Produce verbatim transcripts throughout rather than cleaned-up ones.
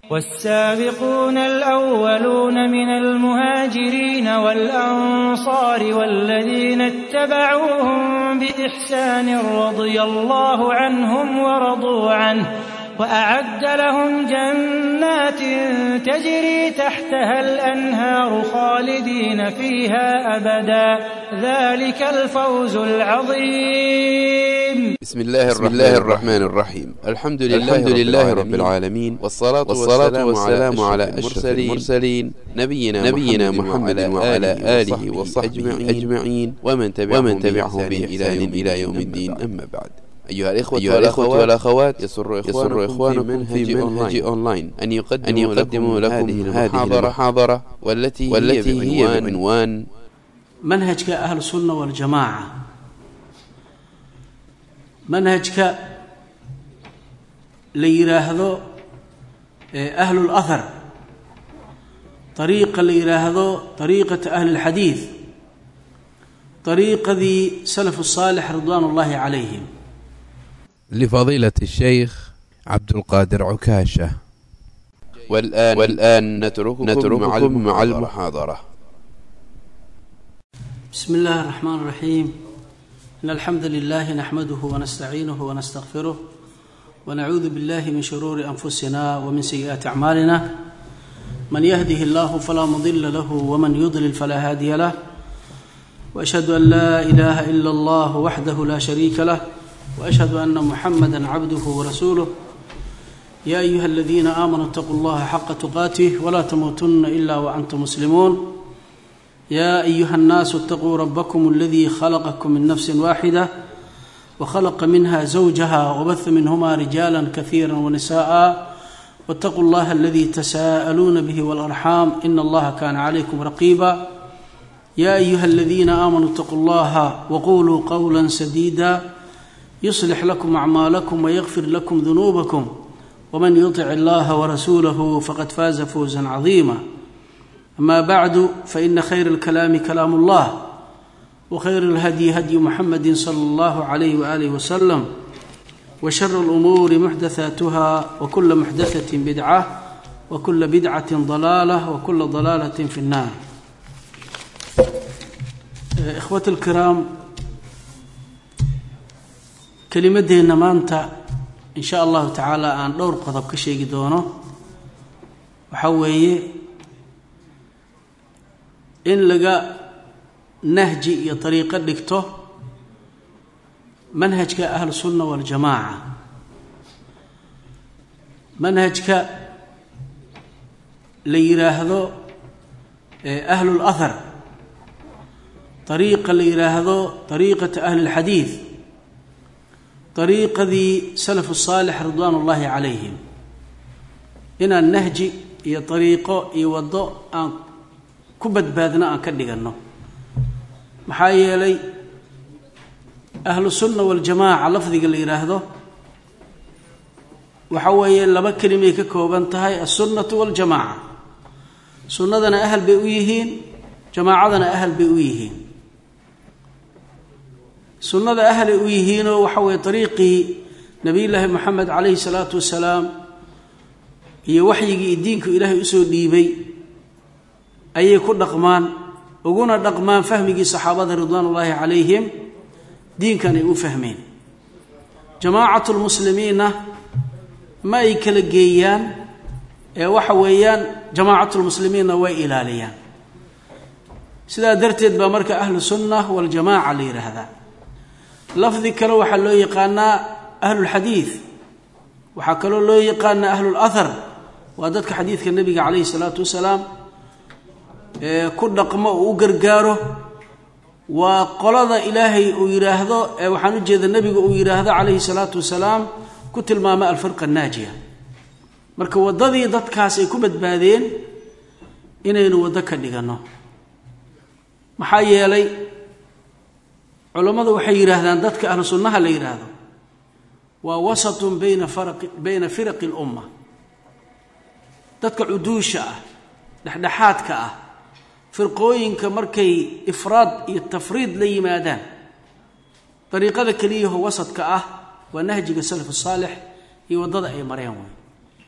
والسابقون الأولون من المهاجرين والأنصار والذين اتبعوهم بإحسان رضي الله عنهم ورضوا عنه وأعد لهم جنات تجري تحتها الأنهار خالدين فيها أبدا ذلك الفوز العظيم. بسم الله الرحمن, بسم الله الرحمن الرحيم. الحمد لله, الحمد لله رب العالمين، والصلاة, والصلاة والسلام على أشرف المرسلين نبينا, نبينا محمد وعلى آله وصحبه أجمعين ومن تبعهم بإحسان إلى يوم الدين. أما بعد، أيها الإخوة, أيها الإخوة والأخوات، يسر إخوانكم في منهج أونلاين أن يقدموا لكم, لكم هذه المحاضرة والتي, والتي هي بعنوان منهجك أهل السنة والجماعة. منهجك ليراهدو أهل الأثر، طريقة ليراهدو طريقة أهل الحديث، طريقة ذي سلف الصالح رضوان الله عليهم. لفضيلة الشيخ عبد القادر عكاشة. والآن, والآن نترككم, نترككم مع المحاضرة. بسم الله الرحمن الرحيم. إن الحمد لله نحمده ونستعينه ونستغفره ونعوذ بالله من شرور أنفسنا ومن سيئات أعمالنا. من يهده الله فلا مضل له ومن يضلل فلا هادي له، وأشهد أن لا إله إلا الله وحده لا شريك له، وأشهد أن محمدًا عبده ورسوله. يا أيها الذين آمنوا اتقوا الله حق تقاته ولا تموتن إلا وأنتم مسلمون. يا أيها الناس اتقوا ربكم الذي خلقكم من نفس واحدة وخلق منها زوجها وبث منهما رجالا كثيرا ونساء، واتقوا الله الذي تساءلون به والأرحام إن الله كان عليكم رقيبا. يا أيها الذين آمنوا اتقوا الله وقولوا قولا سديدا يصلح لكم أعمالكم ويغفر لكم ذنوبكم، ومن يطع الله ورسوله فقد فاز فوزا عظيما. أما بعد، فإن خير الكلام كلام الله، وخير الهدي هدي محمد صلى الله عليه وآله وسلم، وشر الأمور محدثاتها، وكل محدثة بدعة، وكل بدعة ضلالة، وكل ضلالة في النار. إخوة الكرام، كلمتنا maanta إن شاء الله تعالى aan dhowr qodob ka sheegi doono waxa weeye in laga nahji iyo طريقة dhigto manhajka ahl sunna wal jamaa. manhajka la yiraahdo ahl al athar, طريقة la yiraahdo طريقة ahl al hadith، طريقة ذي سلف الصالح رضوان الله عليهم. إن النهج هي طريقة يوضع أن كبد باذنا أن كدقنه محايا لي أهل السنة والجماعة لفظي قال لي هذا وحوي لما كلمة كوبنتهاي السنة والجماعة. سنتنا أهل بيويهين، جماعتنا أهل بيويهين. سنة أهل أويهين وحوي طريقي نبي الله محمد عليه الصلاة والسلام، هي وحي دينك إلهي أسود ديبي أي كل دقمان وقونا دقمان فهمي صحابة رضوان الله عليهم دين كان يفهمين. جماعة المسلمين ما يكلجيان وحويان جماعة المسلمين وإلاليان. سيدا درتد بمرك أهل السنة والجماعة لي هذا لفظي كلو waxa loo yaqaanaa ahlul hadith, waxa kale loo yaqaanaa ahlul athar, waa dadka xadiidka nabiga kaleey salaatu wasalaam ee ku dhaqmo oo gargaaro, waa qolada ilaahay uu yiraahdo ee waxaan u jeedaa nabiga uu yiraahdo kaleey salaatu wasalaam ku tilmaama al firqa naajiya. marka wadadii dadkaas ay ku badbaadeen inaynu wada ka dhigano maxaa yeelay علماء waxay yiraahdaan dadka ahlu sunnaha la yiraahdo waa wasatun bayna farq bayna firq al umma. dadka uduusha ah dhaxdhaxaadka ah firqooyinka markay ifraad iyo tafriid la yimaadaan طريقه kaliya wasadka ah waa nahjiga salaf salih iyo wadada ay mareen way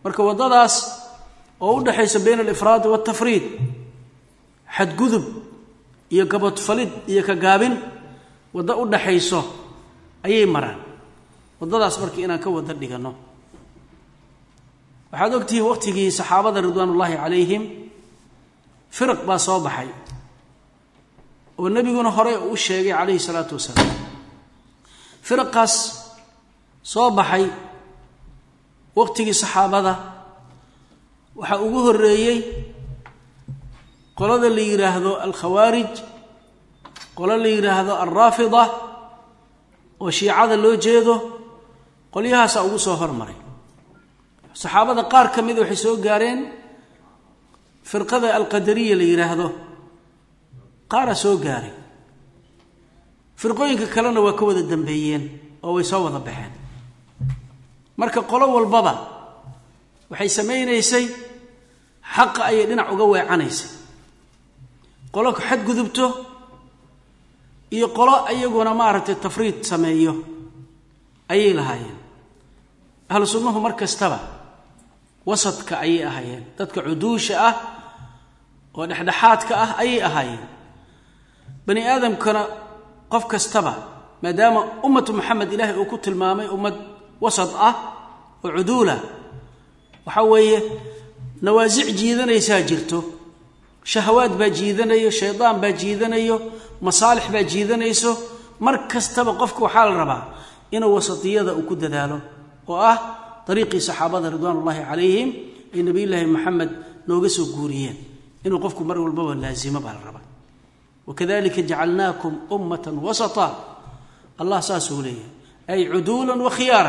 marka wadadaas oo u dhaxaysa bayna al-ifraad wa at-tafriid had gudub iyo gabad falid iyo ka gaabin wada u dhaxayso ayay maraan wadadaas markii inaan ka wada dhigano waxaad ogtihiin waqtigii saxaabada ridwaanullaahi calayhim firq baa soo baxay oo nabiguna hore u sheegay calayhi salaatu wasalaam firqaas soo baxay waqtigii saxaabada waxa ugu horeeyay qolada la yiraahdo al-khawarij qolada la yiraahdo ar-rafida oo shiicada loo jeedo qoliyahaas ugu soo hormaray saxaabada qaar kamid waxay soo gaareen firqada al-qadariyya la yiraahdo qaar soo gaaray firqooyinka kalena waa ka wada dambeeyeen oo way soo wada baxeen marka qolo walbaba waxay sameeynaysaa xaq ay dhinac uga weecanaysay qolo ku xad gudubto iyo qolo ayaguna maaragtay tafriid sameeyo ayay lahaayeen ahlu sunnuhu markastaba wasadka ayay ahaayeen dadka cuduusha ah oo dhexdhexaadka ah ayay ahaayeen bani aadamkana qof kastaba maadaama ummatu maxamed ilaahay uu ku tilmaamay ummad wasad ah oo cuduula waxa weeye nawaasic jiidanaysaa jirto shahawaad baa jiidanayo shaydaan baa jiidanayo masaalix baa jiidanayso mar kastaba qofku waxa la rabaa inuu wasatiyada uu ku dadaalo oo ah dariiqii saxaabada ridwaanullaahi calayhim ee nabiyullaahi maxamed nooga soo guuriyeen inuu qofku mar walba laazimo baa la rabaa وكذلك جعلناكم أمة وسطا الله ساسو ليه أي عدولا وخيارا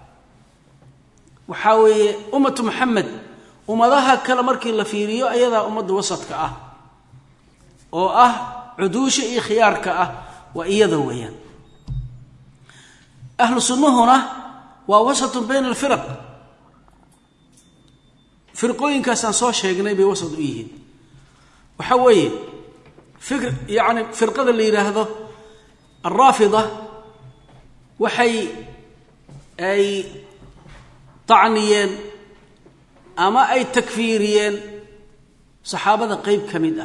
وحاوي أمة محمد ومضاها كلا مركي لفيريو أيضا أمة وسط كأه أو أه عدوش إي خيار كأه وإيذا ويان أهل السنة هنا ووسط بين الفرق فرقوين كاسان صوش هيقني بوسط إيهن وحاوي فكر يعني فرقة اللي يراهده الرافضة وحي أي طعنيين أما أي تكفيريين صحابة قيب كمدة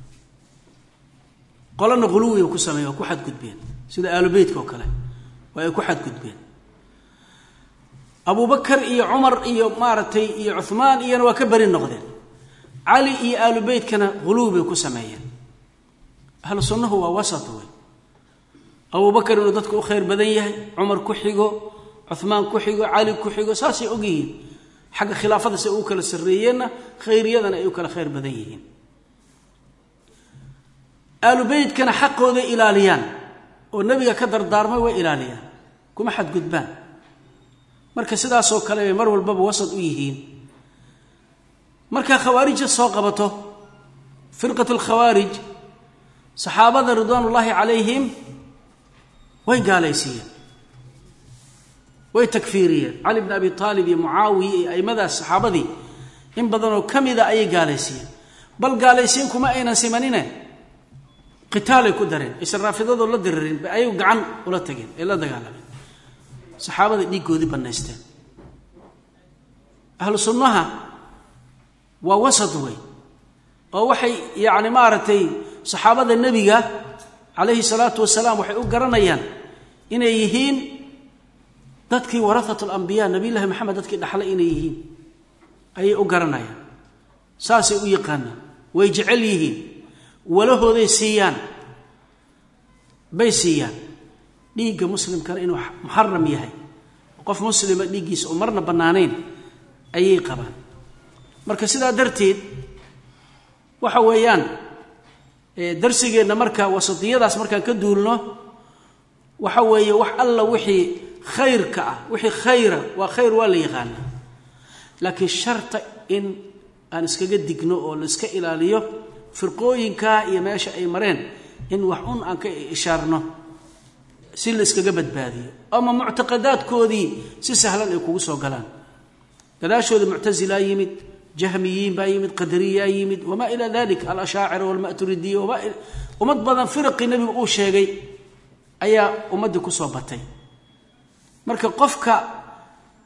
قالنا غلوي وكسمي وكحد كتبين سيدا آل بيتك وكلا وكحد كتبين أبو بكر إي عمر إي مارتي إي عثمان إي وكبر النقدين علي إي آل بيت كان غلوي وكسمي أهل السنة هو وسط أبو بكر إنه دتك خير بدنيه عمر كحيجو عثمان كحيجو علي كحيجو ساسي أجيه حق خلافة سأوكل السريين خير يدنا أوكل خير بدنيه آل بيت كان حقه ذي إلاليان والنبي كدر دارمه وإلاليان كم حد قدبان مركز سدا سو كلام مر والباب وسط ويهين مركز خوارج الصاقبته فرقة الخوارج صحابة رضوان الله عليهم وي قاليسية وي تكفيرية علي بن أبي طالب معاوية أي ماذا الصحابة دي إن بدنوا كم إذا أي قاليسية بل قاليسين كما أين سمانين قتال كدرين إيش الرافضة ولا درين بأي قعن ولا تجين إلا دقالة صحابة دي قودي بالنستين أهل السنة ووسط وي أو وحي يعني مارتي صحابة النبي عليه الصلاة والسلام وحي أقرنيان إن يهين dadkii warathatu al-anbiya nabiga maxamed dadkii dhaxlay inay yihiin ay u garanayaan saasay u yaqaanaan way jecel yihiin walahooday siiyaan bay siiyaan dhiigga muslimkana inuu muharram yahay qof muslima dhiiggiisa oo marna banaanayn ayay qabaan marka sidaa darteed waxa weeyaan ee darsigeena marka wasatiyadaas marka ka duulno waxa weeye wax alla wixii خير كأ وحي خيره وخير ولا يغنى لكن شرط إن أن إسكجد دجنو أو إسك إلاليو فرقوين كا يماشى أي مرين إن وحون أنك إشارنا سيل إسكجبت بادي أما معتقدات كودي سهلا يكوس وقلان لا شو المعتزلة يمد جهميين بايمد قدرية يمد وما إلى ذلك الأشاعرة والمأتريدية وما ومد بدن فرق النبي أو شيء أي ومد كوسوبتين marka qofka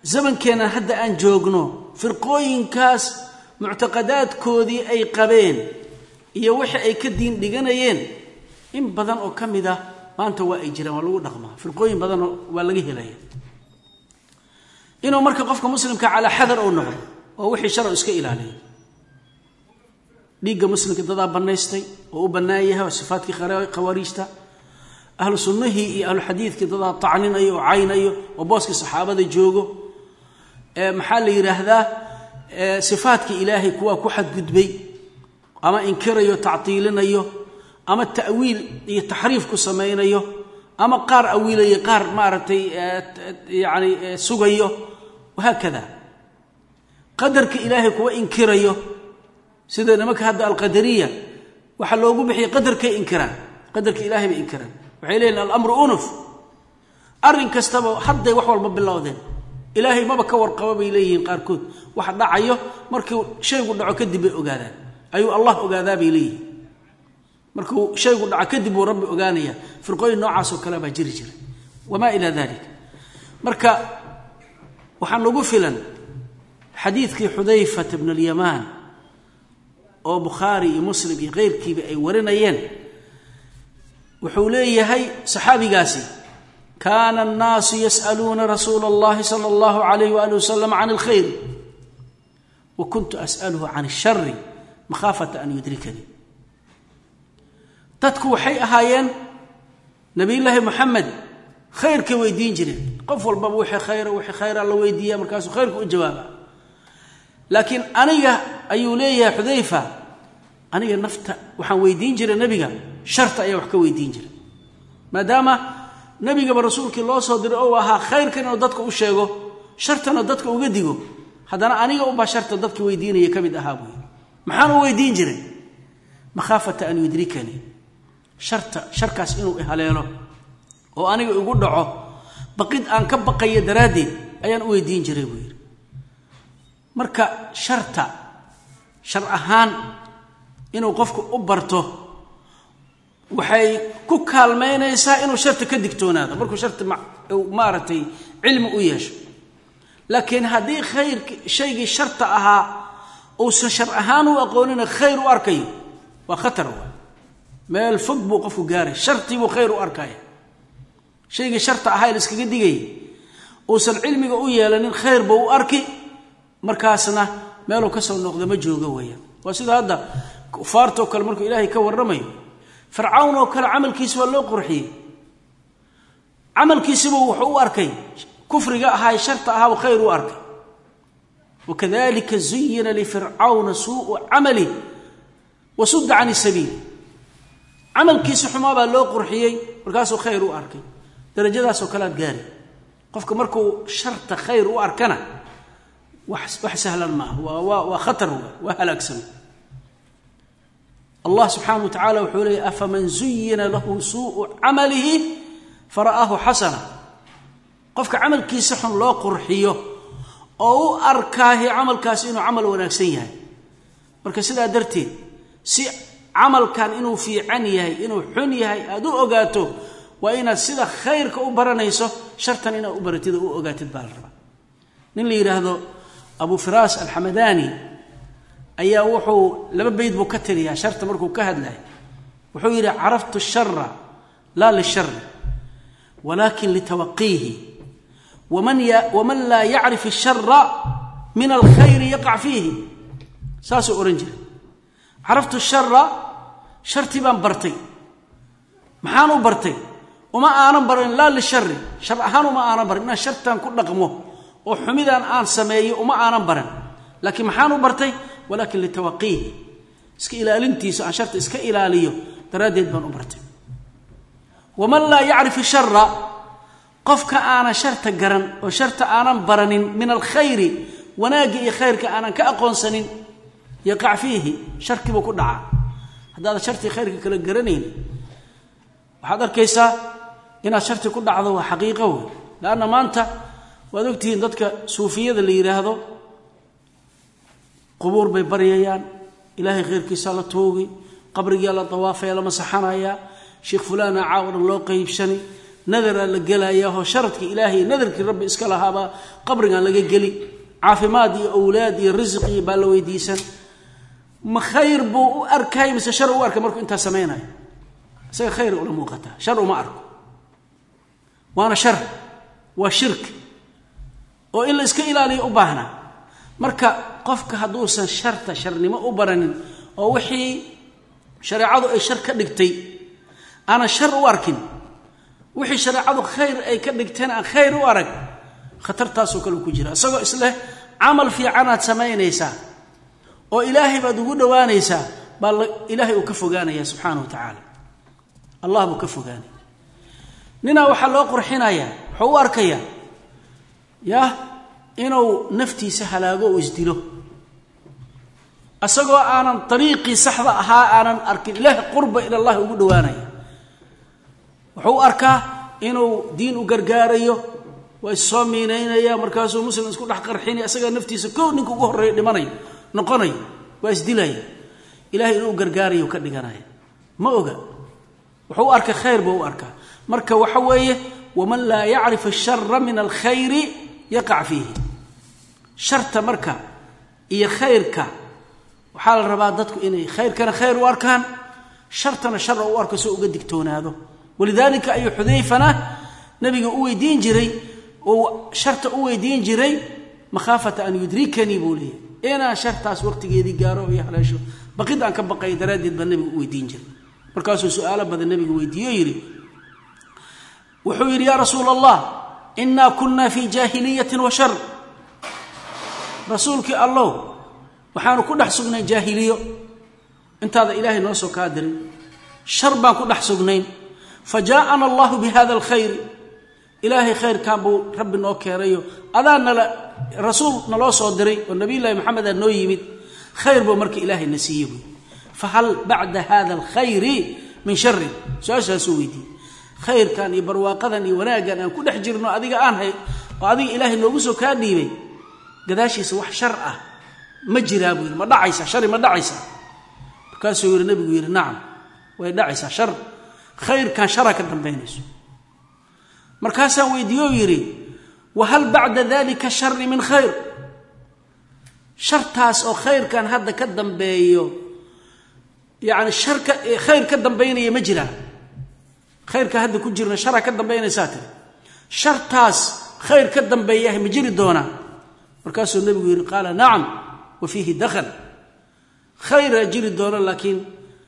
zamankeena hadda aan joogno firqooyinkaas muctaqadaadkoodii ay qabeen iyo wixii ay ka diin dhiganayeen in badan oo kamida maanta waa ay jiraan waa lagu dhaqmaa firqooyin badan waa laga helaya inuu marka qofka muslimka ala xadar oo noqdo oo wixii shar iska ilaaliyo dhiigga muslimka dada banaystay oo u banaayahay sifaadkii khawaarijta ahlu sunnahi iyo ahlu xadiidka dada tacninayo oo caynayo oo booska saxaabada joogo ee maxaa la yiraahdaa sifaadkii ilaahay kuwa ku xad gudbay ama inkirayo tactiilinayo ama ta'wiil iyo taxriif ku sameeyo ama qaar awiilayo qaar maartay yaani sugayo وهكذا قدرك إلهي كوا إنكريه سيدنا نمك هذا القدرية وحلوه بحي قدرك إنكران قدرك إلهي بإنكران وحيلين الأمر أنف أرن كستبه حد يوحول باب الله ذين إلهي ما بكور قواب إليه قاركود واحد دعيه مركو شيء يقول دعو كدب أقاذان أيو الله أقاذاب إليه مركو شيء يقول دعو كدب ورب أقانية فرقوين نوعاس وكلابا جري جري وما إلى ذلك مركا waxaan ugu filan xadiidkii Xudayfa ibn al-Yaman oo Bukhari iyo Muslim iyo qeyrkiiba ay warinayeen wuxuu leeyahay saxaabigaasi kaana an-naas yas'aluna rasuulallahi sallallahu alayhi wa alihi wasallam 'an al-khayr wa kuntu as'aluhu 'an ash-sharr makhafata an yudrikani dadku waxay ahaayeen nabiyullaahi Muhammad khayrka weydiin jireen qof walba wixii khayr wixii khayr alla weydiiya markaas khayrku u jawaaba laakiin aniga ayuu leeyahay Xudayfa aniga nafta waxaan weydiin jiray nabiga sharta ayaa wax ka weydiin jiray maadaama nabiga rasuulkii loo soo diray oo ahaa khayrkan oo dadka u sheego shartana dadka uga digo hadana aniga u ba sharta dadka weydiinaya kamid ahaa buu maxaan u weydiin jiray makhafata an yudrikani sharta sharkaas inuu ihaleelo oo aniga ugu dhaco baqid aan ka baqay daraadii ayaan u weydiin jiray buu yiri marka sharta shar ahaan inuu qofku u barto waxay ku kaalmeynaysaa inuu sharta ka digtoonaado markuu sharta maaratay cilmi u yeesho laakiin hadii khayr shaygi sharta ahaa oo shar ahaan u aqoonina khayr u arkayo waa khatar waa meel fog buu qofku gaaray sharti buu khayr u arkayo shayga sharta ahaa la iskaga digay oo san cilmiga u yeelanin khayr buu u arki markaasna meel uu ka soo noqdo ma joogo weeyaan waa sida hadda kufaarto kale markuu ilaahay ka warramayo fircawn oo kale amalkiisa waa loo qurxiyay amalkiisa wuxuu u arkay kufriga ahaa sharta ahaa oo khayr u arkay وكذلك زين لفرعون سوء عمله وصد عن السبيل عمل كيس حما با لو قرحيي markaasoo khayr u arkay darajadaas oo kala gaari qofka markuu sharta khayr u arkana wax wax sahlan ma waa waa khatar waa halagsan Allah subhanahu wa ta'ala wuxuu leeyahay afaman zuyyina lahu su'u 'amalihi fara'ahu hasana qofka amalkiisa xun loo qurxiyo oo u arkaahi amalkaas inuu amal wanaagsan yahay marka sidaa darteed si amalkan inuu fiican yahay inuu xun yahay aad u ogaato waa inaad sida khayrka u baranayso shartan inaad u baratid oo u ogaatid baa la rabaa nin la yiraahdo Abu Firas al-Hamadani ayaa wuxuu laba bayd buu ka tiriyaa sharta markuu ka hadlay wuxuu yiri araftu ash-sharra la lish-sharr walakin litawqihi waman ya waman la ya'rif ash-sharra min al-khayr yaqa' fihi saasu oranjir araftu ash-sharra sharti baan bartay maxaan u bartay uma aanan barin la lish-sharr shar ahaan uma aanan barin shartan ku dhaqmo oo xumidan aan sameeyo uma aanan barin laakiin maxaan u bartay walakin litawqihi iska ilaalintiisa aan sharta iska ilaaliyo daraadeed baan u bartay waman la ya'rif ash-sharra qofka aana sharta garan oo sharta aanan baranin min al-khayr wanaagi iyo khayrka aanan ka aqoonsanin yaqa' fihi sharki buu ku dhaca hadaa sharti khayrka kala garanayn waxaad arkaysaa inaad sharti ku dhacdo waa xaqiiqo weey laana maanta waad ogtihiin dadka suufiyada la yiraahdo qubuur bay bariyayaan ilaahay khayrkiisa la toogi qabriga la tawaafay la masaxanaya sheekh fulana caawdan loo qaybshani nadar la gelaya oo sharadka ilaahay nadarki rabbi iska lahaaba qabrigan laga gali caafimaad iyo awlaad iyo rizq iyo baa la weydiisan ma khayr buu u arkay mise shar u arkay markuu inta sameeyay isaga khayr u muuqata shar uma arko waana shar waa shirk oo in la iska ilaaliyo u baahna marka qofka haduusan sharta sharnimo u baranin oo wixii shariicadu ay shar ka dhigtay ana shar u arkin wixii shariicadu khayr ay ka dhigteen aan khayr u arag khatartaas oo kale ku jira asagoo isla amal fiican aad sameeynaysa oo ilaahay baad ugu dhawaanaysa bal ilaahay uu ka fogaanaya subhanahu wa ta'ala allah buu ka fogaanay nina waxa loo qurxinaya wuxuu u arkaya ya inuu naftiisa halaago oo isdilo asagoo aanan tariiqi saxda ahaa aanan arkin ilaahay qurba ila allah ugu dhawaanaya wuxuu arkaa inuu diin u gargaarayo way soo miinaynaya markaas uu muslim isku dhax qarxin asaga naftiisa koo ninka ugu horeeyo dhimanayo noqonay waa isdilay ilaahay inuu gargaarayo ka dhiganaya ma oga wuxuu arka khayr buu arka marka waxa weeye waman la ya'rif ash-sharra min al-khayr yaqa' fihi sharta marka iyo khayrka waxa la rabaa dadku inay khayrkana khayr u arkaan shartana shar u arko soo uga digtoonaado walidaalika ay xudayfana nabiga uu weydiin jiray oo sharta uu weydiin jiray makhafata an yudrikani buli ina shartaas waqtigeedii gaaro iyo haleesho baqid aan ka baqay daraadid ba nabiga uu weydiin jiray markaas uu su'aalo badan nabiga weydiiyo yiri wuxuu yiri ya rasuulallah inna kunna fi jahiliyatin wa shar rasuulki allah waxaanu ku dhax sugnay jahiliyo intaada ilaahay noo soo ka dirin shar baan ku dhax sugnay fajaa'ana allah bi hada alkhayr ilaahay khayr ka buu rabbi noo keenayo adaana rasuul naloo soo diray oo nabi ilaahay maxamed noo yimid khayr buu markii ilaahay nasiiyo fa hal ba'da hada alkhayr min shar su'aasha suwidi khayr kan iyo barwaaqadan iyo wanaagan aan ku dhax jirno adiga aan hay oo adiga ilaahay noogu soo ka dhiibay gadaashiisa wax shar ah ma jiraa buu ma dhacaysa shar ma dhacaysa markaasuu yiri nabigu yiri nacam way dhacaysa shar khayr kan shar ka dambeynayso markaasaan weydiiyo yiri wa hal ba'da dhalika shar min khayr shartaas oo khayr kan hadda ka dambeeyo yaani sharka khayr ka dambeynaya ma jiraa khayr ka hadda ku jirna shar ka dambeynaysa taa shartaas khayr ka dambeeya ma jiri doona markaasuu nabigu yiri qala na'am wa fihi dakhal khayr jiri doona laakiin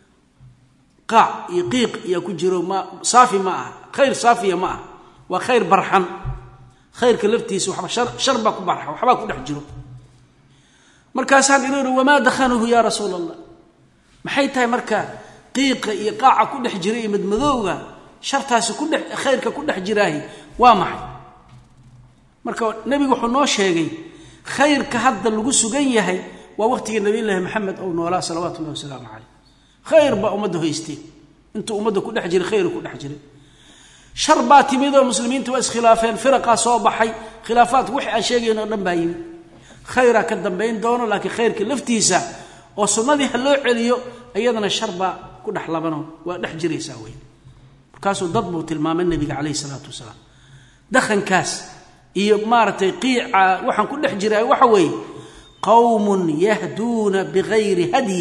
qaa yaqiq ya ku jiro ma saafi ma khayr saafiya ma wa khayr barhan khayr ka laftiisa waxa shar shar ba ku barxa waxa ku dhex jiro markaasaan iriiro wama dakhanuhu ya rasuulallah maxay tahay marka qiiqa iyo qaaca ku dhex jiray madmadowga shartaasi ku dhex khayrka ku dhex jiraahi waa maxay marka nabigu wuxuu noo sheegay khayrka hadda lagu sugan yahay waa waqtiga nabi ilaahay maxamed oo noolaa salawaatu wa salaamu alayhi khayr ba ummadda haystay inta ummadda ku dhex jiray khayr ku dhex jiray shar ba timido muslimiintu waa iskhilaafeen firaqa soo baxay khilaafaad wixii aan sheegayno dhan baa yimid khayra ka dambeyn doono laakiin khayrka laftiisa oo sunnadii loo celiyo ayadana shar ba ku dhex labano waa dhex jiraysa way markaasuu dad buu tilmaamay nabiga kaleey salaatu wasalaam dakhankaas iyo maartay qiica waxaan ku dhex jiray waxa weey qawmun yahduna bighayri hadi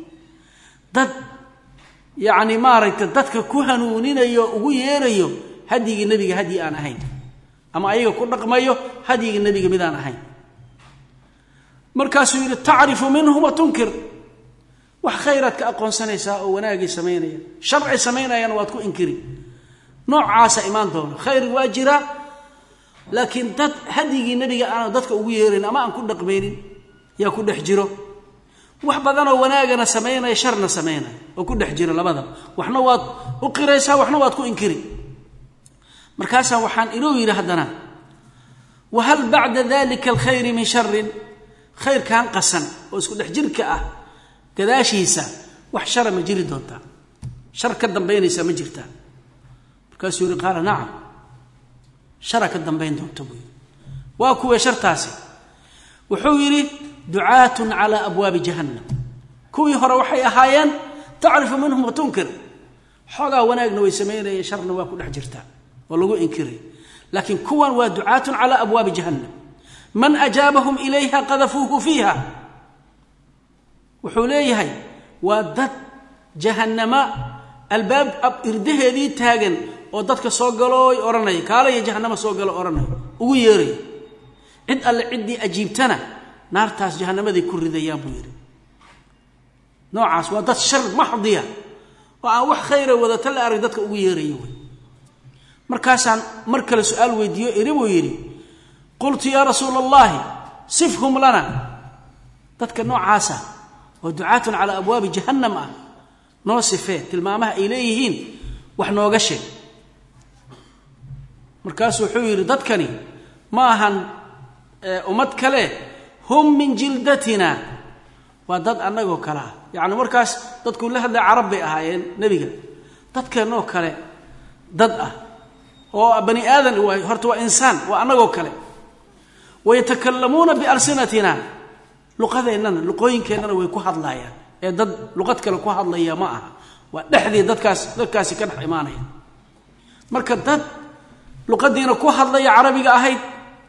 dad yaani maartay dadka ku hanuuninayo ugu yeerayo hadiga nabiga hadi aan ahayn ama ayaga ku dhaqmayo hadiga nabiga midaan ahayn markaasuu yiri taarifu minhum wa tunkir wax khayraadka aqoonsanaysa oo wanaagii sameeynaya sharci sameeynayana waad ku inkiri noocaasa iimaan doona khayr waajira laakiin dad hadigi nabiga aan dadka ugu yeerin ama aan ku dhaqmeenin yaa ku dhex jiro wax badan oo wanaagana sameeynaya sharna sameeynaya oo ku dhex jiro labada waxna waad u qiraysaa waxna waad ku inkiri markaas waxaan inoo yiri hadana wa hal ba'da dhalika alkhayr min sharr khayr kan qasan oo isku dhex jirka ah gadaashiisa wax shar ma jiri doonta shar ka dambeynaysa ma jirta markaas yiri qaala na'am shar ka dambeyn doonta waa kuwa shartaasi wuxuu yiri du'aatun ala abwaab jahannam kuwi hore waxay ahaayeen taarifu minhum wa tunkir xogaa wanaagna way sameeyeen sharna waa ku dhex jirta ولو إنكري لكن كون ودعاة على أبواب جهنم من أجابهم إليها قذفوه فيها وحوليها ودت جهنم الباب إرده ذي تاجن ودتك صقلوا أورناي قال يا جهنم صقلوا أورناي ويري عد العدي أجيبتنا نار تاس جهنم ذي كل ذي يابويري نوعاس ودت شر محضية وأوح خير وذا تلا أردتك ويري مركاسان مركل سؤال ويديو إري ويري قلت يا رسول الله صفهم لنا تذكر نوع عاسى ودعاة على أبواب جهنم نوصفه تلمامها إليهين وحنا وقشي مركاس وحويري تذكرني ما هن أمتك له هم من جلدتنا وضد أنه كلا يعني مركاس تذكر له هذا عربي أهاين نبيك تذكر نوع كلا ضد وبني آدم هرتوا إنسان وأنه كلا ويتكلمون بألسنتنا لغة إننا لقوين كأننا ويكون هذا يا ضد لغتك لكون هذا يا معها ودحذي ضد كاس ضد كاس كان حيمانه مركز ضد لغة دينا كون هذا يا عربي أهيد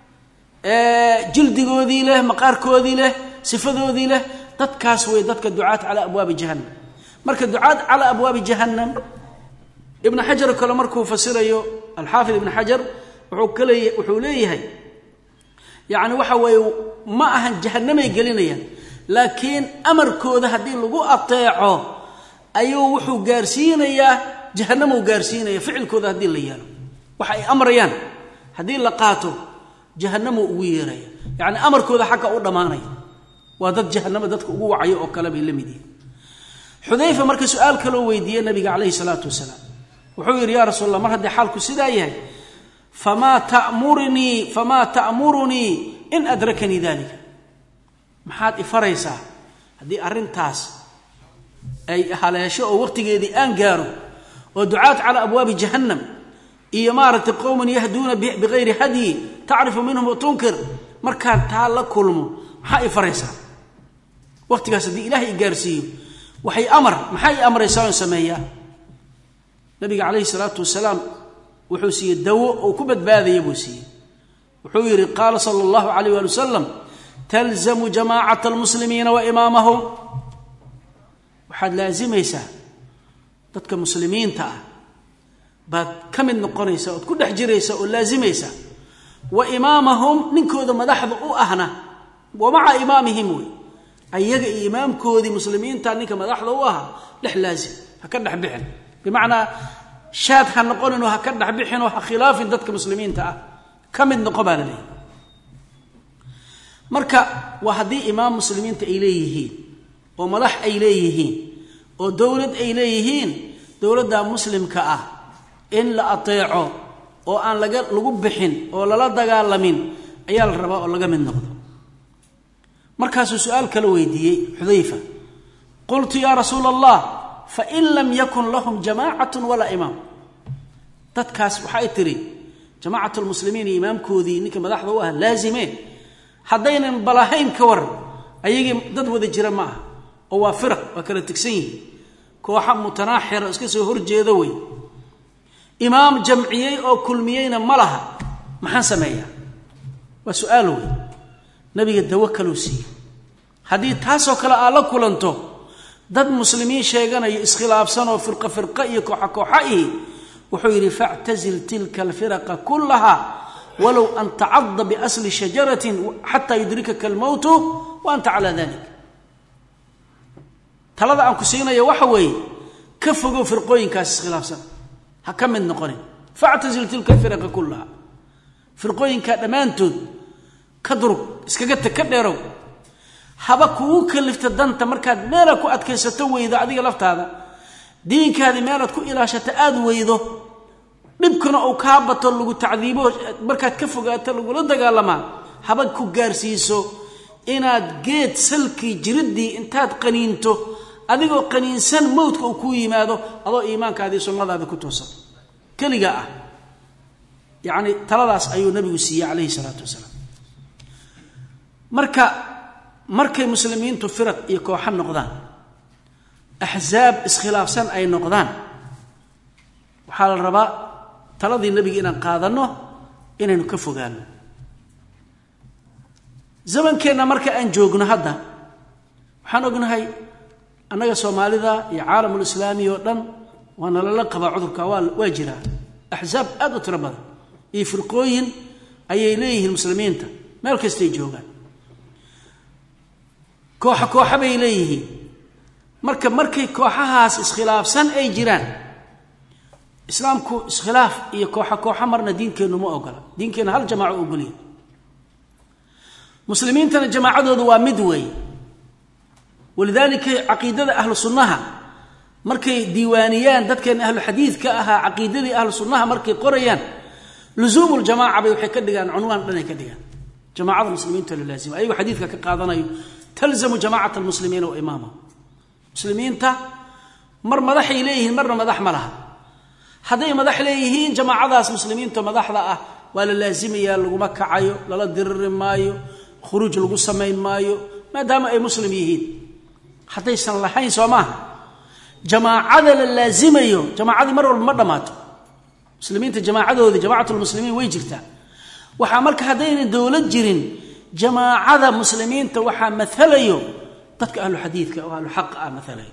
جلد جودي له مقار كودي له صفة جودي له ضد كاس وضد كدعاة على أبواب جهنم مركز دعاة على أبواب جهنم ابن حجر كل مركو فسره الحافظ ابن حجر وحكلي وحوليه يعني وحوي ما أهن جهنم يقلينيا لكن أمر كوده هدي لغو أطيعه أيو وحو قارسينيا جهنم وقارسينيا فعل كوده هدي الليان وحي أمريان هدي لقاته جهنم ويريا يعني أمر كوده حكا أردماني وضد جهنم ضدك أقوى عيو كلامي لمدي حذيفة مركز سؤال كلو ويدي النبي عليه الصلاة والسلام وحوير يا رسول الله مرهد حالك سدايه فما تأمرني فما تأمرني إن أدركني ذلك محاد إفريسا هذه أرنتاس أي على شيء وقت جدي أنجارو ودعاة على أبواب جهنم إمارة قوم يهدون بغير هدي تعرف منهم وتنكر مركان تعالى كلهم حي إفريسا وقت جسدي إلهي جارسي وحي أمر محي أمر يسوي سمية نبي عليه الصلاة والسلام وحوسي الدواء وكبت باذي يبوسي وحويري قال صلى الله عليه وسلم تلزم جماعة المسلمين وإمامهم وحد لازم يسا تتك مسلمين تا بعد كم النقريسة وتكون حجريسة ولازم يسا وإمامهم ننكو ذا مدحض أهنا ومع إمامهم أي إمام كودي مسلمين تا ننكو مدحض أها لح لازم هكذا حبحن بمعنى شاد هنقول إنه هكذا حبحن وخلاف ضدك مسلمين تا كم النقبال لي مركا وهدي إمام مسلمين تا إليه وملح إليه ودولة إليهين دولة دا مسلم كأه إن لا أطيعه وأن لقبحن ولا لا دقالمين أيال الرباء ولا من نقض مركز سؤال كالويدي حذيفة قلت يا رسول الله فإن لم يكن لهم جماعة ولا إمام تتكاس وحيتري جماعة المسلمين إمام كودي إنك مدحضوها لازمين حدين بلاهين كور أيجي ضد وذي جرى معه هو فرق وكانت تكسين كوحا متناحر اسكسو هرجي ذوي إمام جمعيي أو كلميين ملها محن سمية وسؤاله نبي يتوكلوا سي حديث تاسو كلا آلا كلانتو ضد مسلمين شيئا يسخلاف سنة وفرقة فرقة يكوحا كوحائي وحيري فاعتزل تلك الفرقة كلها ولو أن تعض بأصل شجرة حتى يدركك الموت وأنت على ذلك talada aan ku siinayo waxa weey ka fogow firqooyinkaas khilaafsan ha ka mid noqon fa'tazil tilka firqa kullaha firqooyinka dhamaantood ka durug iskaga taka dheerow haba kugu kalifta danta markaad meel ku adkaysato weydo adiga laftaada diinkaadi meel ku ilaashata aad weydo dhibkuna oo ka bato lagu tacdiibo markaad ka fogaato lagu la dagaalama haba ku gaarsiiso inaad geed salki jiridii intaad qaniinto adigoo qaniinsan mawdka uu ku yimaado adoo iimaankaadii sunnadaada ku toosan kaliga ah yaani taladaas ayuu nabigu siiyay kaleey salaatu wasalaam marka markay muslimiintu firaq iyo kooxan noqdaan ahzaab iskhilaafsan ay noqdaan waxa la rabaa taladii nabiga inaan qaadano inaynu ka fogaano zamankeena marka aan joogno hadda waxaan ognahay annaga Soomaalida iyo caalamul islaami oo dhan waana la qaba cudurka waa jira ahzaab aad u tiro badan iyo firqooyin ayay leeyihiin muslimiinta meel kasta ay joogaan koox koox bay leeyihiin marka markay kooxahaas iskhilaafsan ay jiraan islaamku iskhilaaf iyo koox koox marna diinkeenu ma ogola diinkeena hal jamaa u ogoliyo muslimiintana jamaacadoodu waa mid way walidaalika aqeedada ahlu sunnaha markay diiwaaniyaan dadkeen ahlu xadiidka aha aqeedadii ahlu sunnaha markay qorayaan luzumul jamaa bay waxay ka dhigaan cunwaan dhan ay ka dhigaan jamaacada muslimiinta la laazim ayagu xadiidka ka qaadanayo talzamu jamaacata almuslimiina wa imaama muslimiinta mar madax ay leeyihiin marna madax ma laha haday madax leeyihiin jamaacadaas muslimiinta madaxda ah waa la laazimaya lagu ma kacayo lala dirir maayo khuruuj lagu sameyn maayo maadaama ay muslim yihiin hadaysan lahayn Soomaa jamaacada la laazimayo jamaacadi mar walba ma dhamaato muslimiinta jamaacadoodi jamaacatul muslimiin way jirtaa waxa marka hadayna dawlad jirin jamaacada muslimiinta waxa mathalayo dadka ahlu xadiidka oo ahlu xaq ah mathalayo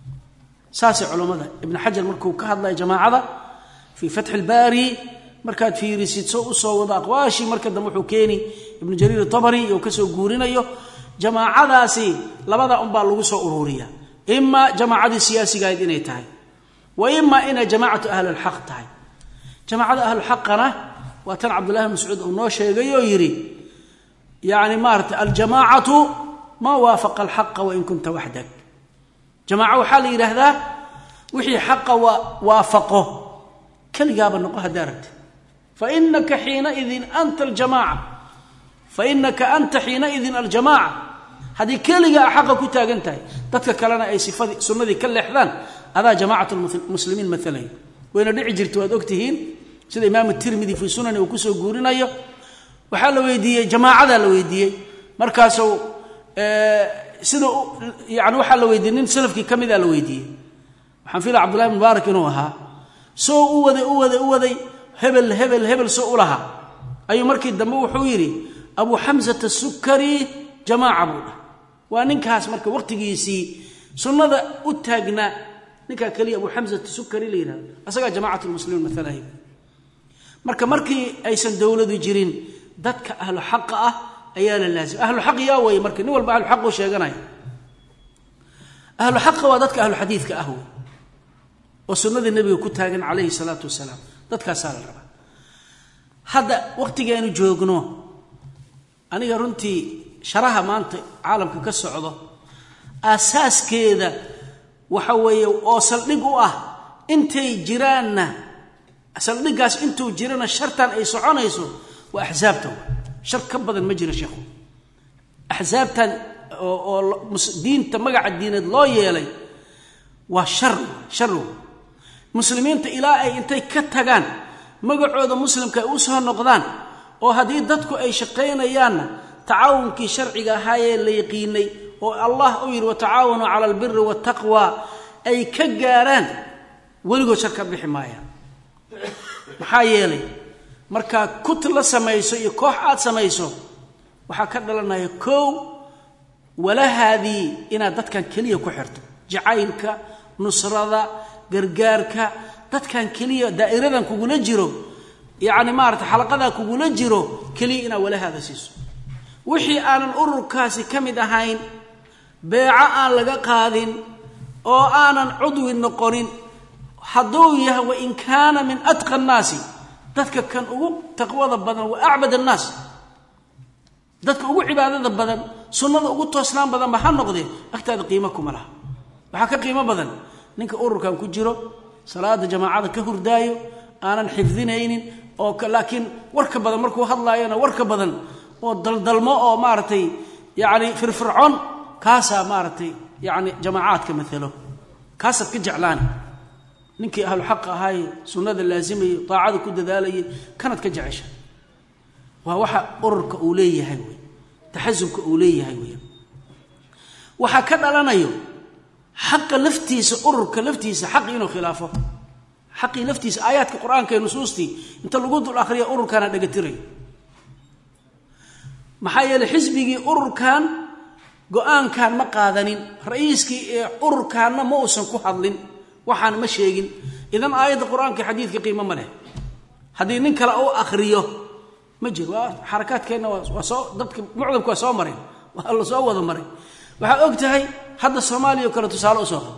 saasi culimada ibn hajar markuu ka hadlay jamaacada fi fath al-bari markaad fiirisid soo soo wada aqwaashi marka dam wuxuu keeni ibn jarir at-tabari oo ka soo guurinayo jamaacadaasi labada un baa lagu soo ururiya imma jamaacadi siyaasiga ay inay tahay wa imma ina jamaacatu ahli al-haq tahay jamaacada ahli al-haqna wa tan abdullah mas'ud oo noo sheegay oo yiri yaani maarta al-jamaacatu ma waafaqa al-haq wa in kunta wahdak jamaaca waxa la yiraahdaa wixii xaq waafaqo kaligaaba noqo hadarat fa innaka hina idin anta al-jamaaca fa innaka anta hina idin al-jamaaca hadii kaliga xaq ku taagantahay dadka kalena ay sifadii sunnadii ka leexdaan ada jamaacatul muslimiin mathalan wayna dhici jirto waad ogtihiin sida imaam at-tirmidhi fi sunan uu ku soo guurinayo waxa la weydiiyay jamaacada la weydiiyay markaas oo ee sida yaani waxa la weydiiyay nin salafkii kamid ah la weydiiyay waxaan fiilaa abdullah ibn mubarak inuu ahaa soo u wada u wada u waday hebel hebel hebel soo u laha ayuu markii dambe wuxuu yiri abu hamza as-sukkari jamaa'a buda waa ninkaas marka waqtigiisii sunnada u taagna ninka kaliya abu hamza as-sukkari leeyahay asaga jamaacatul muslimiin mathalan marka markii aysan dawladu jirin dadka ahlu xaq ah ayaa la laazim ahlu xaq yaa way marka nin walba ahlu xaq oo sheeganay ahlu xaq waa dadka ahlu xadiidka ah oo sunnada nabiga ku taagan kaleey salaatu wasalaam dadka saar raba hada waqtigeenu joogno aniga runtii sharaha maanta caalamka ka socdo asaaskeeda waxa weeye oo saldhig u ah intay jiraanna saldhigaas intuu jirana shartan ay soconayso wa ahzaabta shar ka badan ma jira sheekhu ahzaabtan oo diinta magaca diinad loo yeelay waa shar shar muslimiinta ilaa ay intay ka tagaan magacooda muslimka ay u soo noqdaan oo hadii dadku ay shaqeynayaan taawunkii sharciga ahaayee la yaqiinay oo Allah uu yiri wa taawunu ala albirri wat taqwa ay ka gaaraan waligood shar ka bixi maayaan maxaa yeelay marka kut la sameeyso iyo koox aad sameeyso waxa ka dhalanaya koow wala haadi ina dadkan kaliya ku xirto jacaylka nusrada gargaarka dadkan kaliya daa'iradan kugu la jiro yaani maarta xalaqada kugu la jiro kaliya ina wala haada siiso wixii aanan ururkaasi kamid ahayn beeca aan laga qaadin oo aanan cudwi noqonin haduu yahay wa in kaana min atqa an-naasi dadka kan ugu taqwada badan wa a'bad an-nas dadka ugu cibaadada badan sunnada ugu toosnaan badan ma ha noqdee agtaada qiimo kuma laha waxa ka qiimo badan ninka ururkan ku jiro salaada jamaacada ka hurdaayo aanan xifdinaynin oo laakiin warka badan markuu hadlaayana warka badan oo daldalmo oo maartay yaani firfircoon kaasa maartay yaani jamaacadka matalo kaasad ka jeclaan ninkii ahlu xaq ahay sunnada laazimay taacada ku dadaalay kanad ka jecesha waa waxa ururka uu leeyahay way taxazubka uu leeyahay way waxa ka dhalanayo xaq laftiisa ururka laftiisa xaq inuu khilaafo xaqii laftiisa aayaadka quraanka ee nusuustii inta lagu dul akhriyo ururkana dhagatiray maxaa yeelay xisbigii ururkan go'aankan ma qaadanin ra'iiskii ee ururkaanna ma uusan ku hadlin waxaan ma sheegin idan aayadda quraanka xadiidka qiimo ma leh haddii nin kale uu akhriyo ma jiro waa xarakaadkeena waa soo dadka mucdamku waa soo mareen waa la soo wada maray waxa og tahay hadda Soomaaliya kale tusaale u soo qabo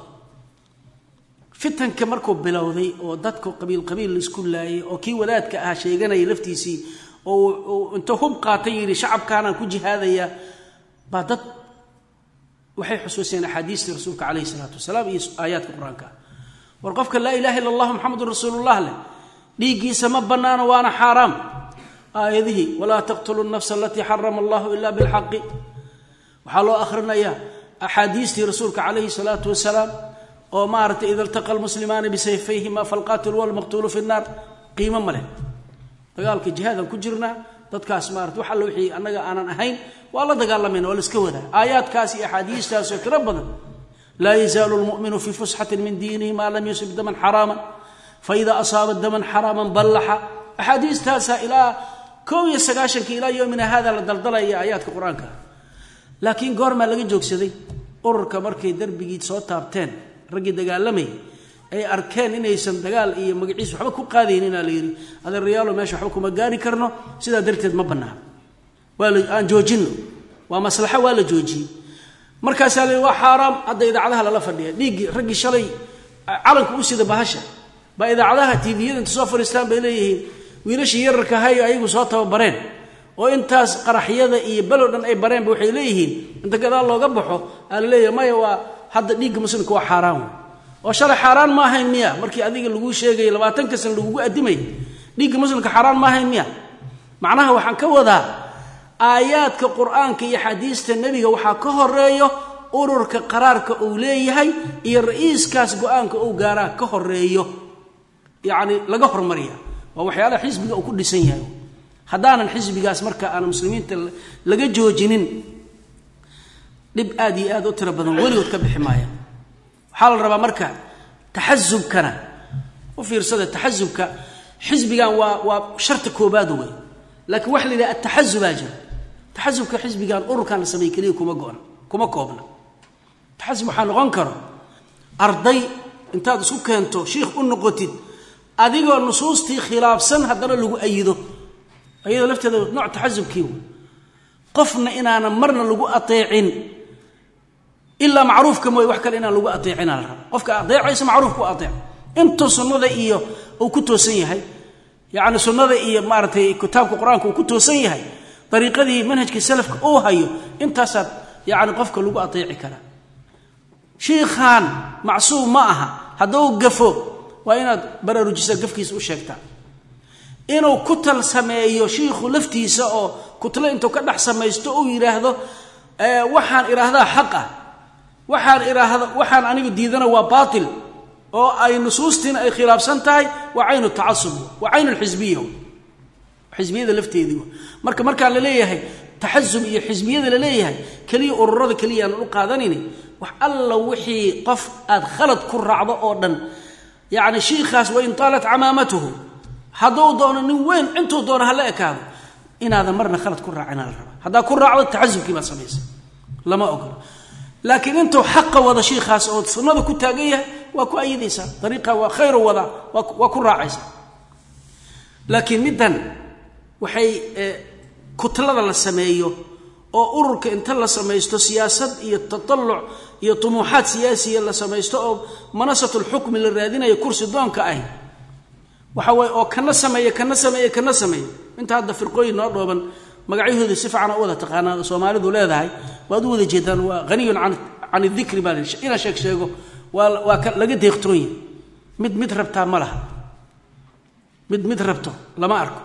fitanka markuu bilowday oo dadku qabiil qabiil isku laayay oo kii wadaadka ah sheeganay laftiisii oo inta hub qaatay yiri shacabkaana ku jihaadaya baadad waxay xusuuseen axaadiista rasuulka kaleey salaatu wasalaam iyo aayaadka quraanka war qofka la ilaaha illa allah muhammadur rasuulullah la dhiigiisa ma banaano waana xaraam aayadihi wala taqtulu an-nafsa allati harrama allah illa bil haqq waxa loo akhrinaya axaadiistii rasuulka kaleey salaatu wasalaam oo maarta idha iltaqa al-muslimaani bi sayfayhima fal-qatil wal-maqtul fi an-nar qiimo male dagaalka jihaadan ku jirna dadkaas maarta waxa loo wixii anaga aanan ahayn waa la dagaalameen oo la iska wada aayaadkaas iyo axaadiistaas oo kala badan la yazaalu al-mu'minu fi fushatin min diinihi ma lam yusib daman haraman fa idha asaba daman haraman ballaha axaadiistaas ila kow iyo sagaashan ila yoomina hada la daldalaya aayaadka quraanka laakiin goorma laga joogsaday ururka markay darbigii soo taabteen ragii dagaalamay ay arkeen inaysan dagaal iyo magaciis waxba ku qaadeen la yiri adeer riyaalo meesha waxba kuma gaari karno sida darteed ma banaan wala aan joojino waa maslaxa wala jooji markaas ay waa xaraam hadda idaacadaha la fadhiya dhigi ragii shalay calanku u sida bahasha ba idaacadaha T V-yada inta soo fariistaan bay leeyihiin wiilashii yararka hay ayagu soo tababareen oo intaas qaraxyada iyo balowdan ay bareen ba waxay leeyihiin inta gadaal looga baxo aan leeyahay maya waa hadda dhiigga muslimka waa xaraam oo shalay xaraam ma ahayn miya markii adiga lagu sheegay labaatan ka san lagu adimay dhiigga muslimka xaraam ma ahayn miya macnaha waxaan ka wadaa aayaadka quraanka iyo xadiista nabiga waxa ka horeeyo ururka qaraarka uu leeyahay iyo ra'iiskaas go'aanka uu gaara ka horeeyo yaani laga hormariya waa waxyaalaha xisbiga uu ku dhisan yahay hadaanan xisbigaas marka aan muslimiinta laga joojinin dib aad iyo aad u tira badan waligood ka bixi maayaan waxa la rabaa marka taxazzubkana u fiirsada taxazzubka xisbigan waa waa sharti koobaad weey laakiin wax leeyahay at-tahazzub ajir taxazzubka xisbigan ururkan la sameeyay kaliya kuma go'an kuma koobna taxazzub waxa noqon karo arday intaad isku keento sheekh u noqotid adigoo nusuustii khilaafsan hadana lagu ayido ayada lafteeda nooc taxazzubkii qofna inaana marna lagu ateecin illa macruufka mooy wax kale inaan lagu ateecin la rabo qofka adeecaysa macruufku ateec inta sunnada iyo uu ku toosan yahay yaani sunnada iyo maartay kitaabka quraanka uu ku toosan yahay dariiqadii manhajka salafka oo hayo intaasaad yaani qofka lagu ateeci kara sheekhan macsuum ma aha haduu gafo waa inaad baraarujisa gafkiisa u sheegtaa inuu ku tal sameeyo sheekhu laftiisa oo kutla intuu ka dhax sameeysto oo yiraahdo ee waxaan iraahdaa xaq ah waxaan iraahdo waxaan anigu diidana waa baatil oo ay nusuustina ay khilaafsan tahay waa aynu tacassub waa aynu xisbiyyo xisbiyada lafteedii marka marka la leeyahay taxazzub iyo xisbiyada la leeyahay kaliya ururada kaliya aan u qaadanini wax alla wixii qof aad khalad ku raacdo oo dhan yaani sheekhaas waa in talat amaamatuhu haduu doono nin weyn intuu doono hala ekaado inaada marna khalad ku raacina la raba hadaa ku raacdo taxazzubkii ba sameeyay lama ogol laakiin intuu xaq wada sheekhaas oo sunnada ku taagaya waa ku ayidaysa dariiqa waa khayr wada waa ku raacaysa laakiin midan waxay kutlada la sameeyo oo ururka inta la sameeysto siyaasad iyo tatalluc iyo tumuuxaad siyaasiye la sameeysto oo manasatul hukm la raadinayo kursi doonka ah waxa way oo kana sameeyo kana sameeyo kana sameeyo inta hadda firqooyin noo dhooban magacayhooda si fiican u wada taqaanaa Soomaalidu leedahay waad u wada jeedaan waa qaniyun aan aan dhikri baa ina sheeg sheego waa waa laga deeqtooyin mid mid rabtaa ma laha mid mid rabto lama arko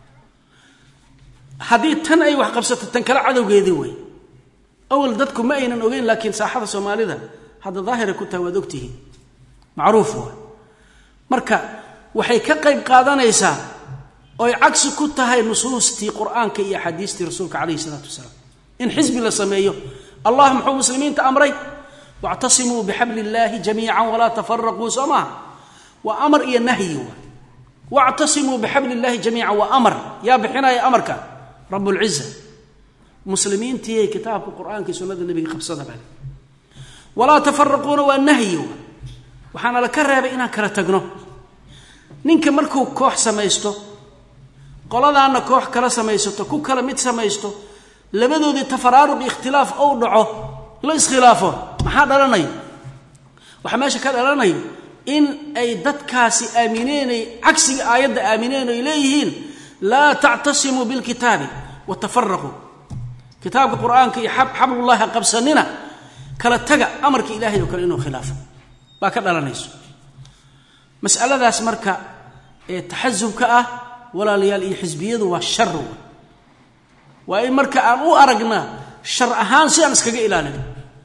hadii tan ay wax qabsato tan kala cadawgeedii way awal dadku ma aynan ogeyn laakiin saaxada Soomaalida hadda daahira ku tahay wad ogtihiin macruuf waa marka waxay ka qayb qaadanaysaa oo ay cagsi ku tahay nusuustii quraanka iyo xadiistii rasuulka kaleey salaatu wasalaam in xisbi la sameeyo allah muxuu muslimiinta amray wa'tasimu bihablillahi jamii'an wa la tafarraqu sama وأمر إيا النهي واعتصموا بحبل الله جميعا وأمر يا بحنا يا أمرك رب العزة مسلمين تي كتاب القرآن كي سنة النبي خمسة بالي ولا تفرقون والنهي وحنا لكرها بإنا كرتقنا نينك مركو كوح سميستو قال أنا كوح كلا سميستو كو كلا ميت سميستو لبدو دي تفرارق اختلاف أو دعو ليس خلافه ما حد لناي وحماشة كان لناي إن أي دتكاسي آمنين عكس آيات آمنين إليهن لا تعتصموا بالكتاب وتفرقوا كتاب القرآن كي حب حبل الله قبل سننا كلا تجا أمرك إلهي وكل إنه خلافه باكر لنايس مسألة ذا اسمرك تحزب كأه ولا ليال حزبية والشر وإن مرك أو أرجنا الشر أهان سيانس كجا إلى نبي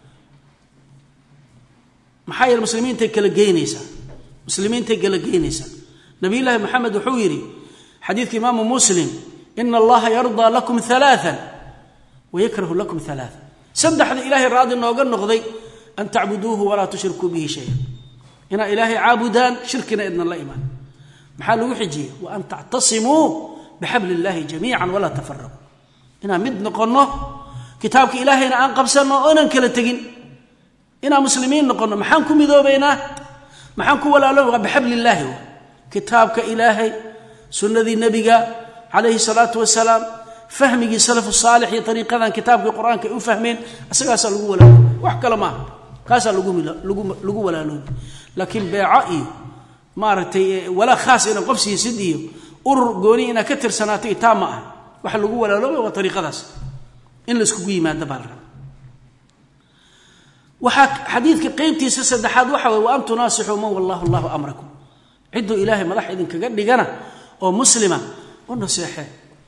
محايا المسلمين تكلا جينيسا مسلمين تكلا جينيسا نبي الله محمد حويري حديث إمام مسلم إن الله يرضى لكم ثلاثا ويكره لكم ثلاثا سمدح الإله الراضي إنه قال نقضي أن تعبدوه ولا تشركوا به شيئا إن إلهي عابدان شركنا إذن الله إيمان محال وحجي وأن تعتصموا بحبل الله جميعا ولا تفرقوا إنا مد نقولنا كتابك إلهي إنا أنقب سنة وإنا نكلتقين إنا مسلمين نقولنا محانكم إذا بينا محانكم ولا لغة بحبل الله كتابك إلهي سنة ذي النبي عليه الصلاة والسلام فهمي سلف الصالح طريقة ذا كتابك القرآن كي أفهمين أسأل لقوا ولا وحكى لما قاسا لقوا ولا لقوا لكن بيعائي مارتي ولا خاص إنا قبسي سدي أر قوني إنا كتر سناتي تامة وحل لقوا ولا لقوا وطريقة ذا إن لسكوي ما دبر وحك حديثك قيمتي سسد حاد وحوي وأم تناصحوا من والله الله أمركم عدوا إلهي ملح إذن كقد جنا أو مسلمة والنصيحة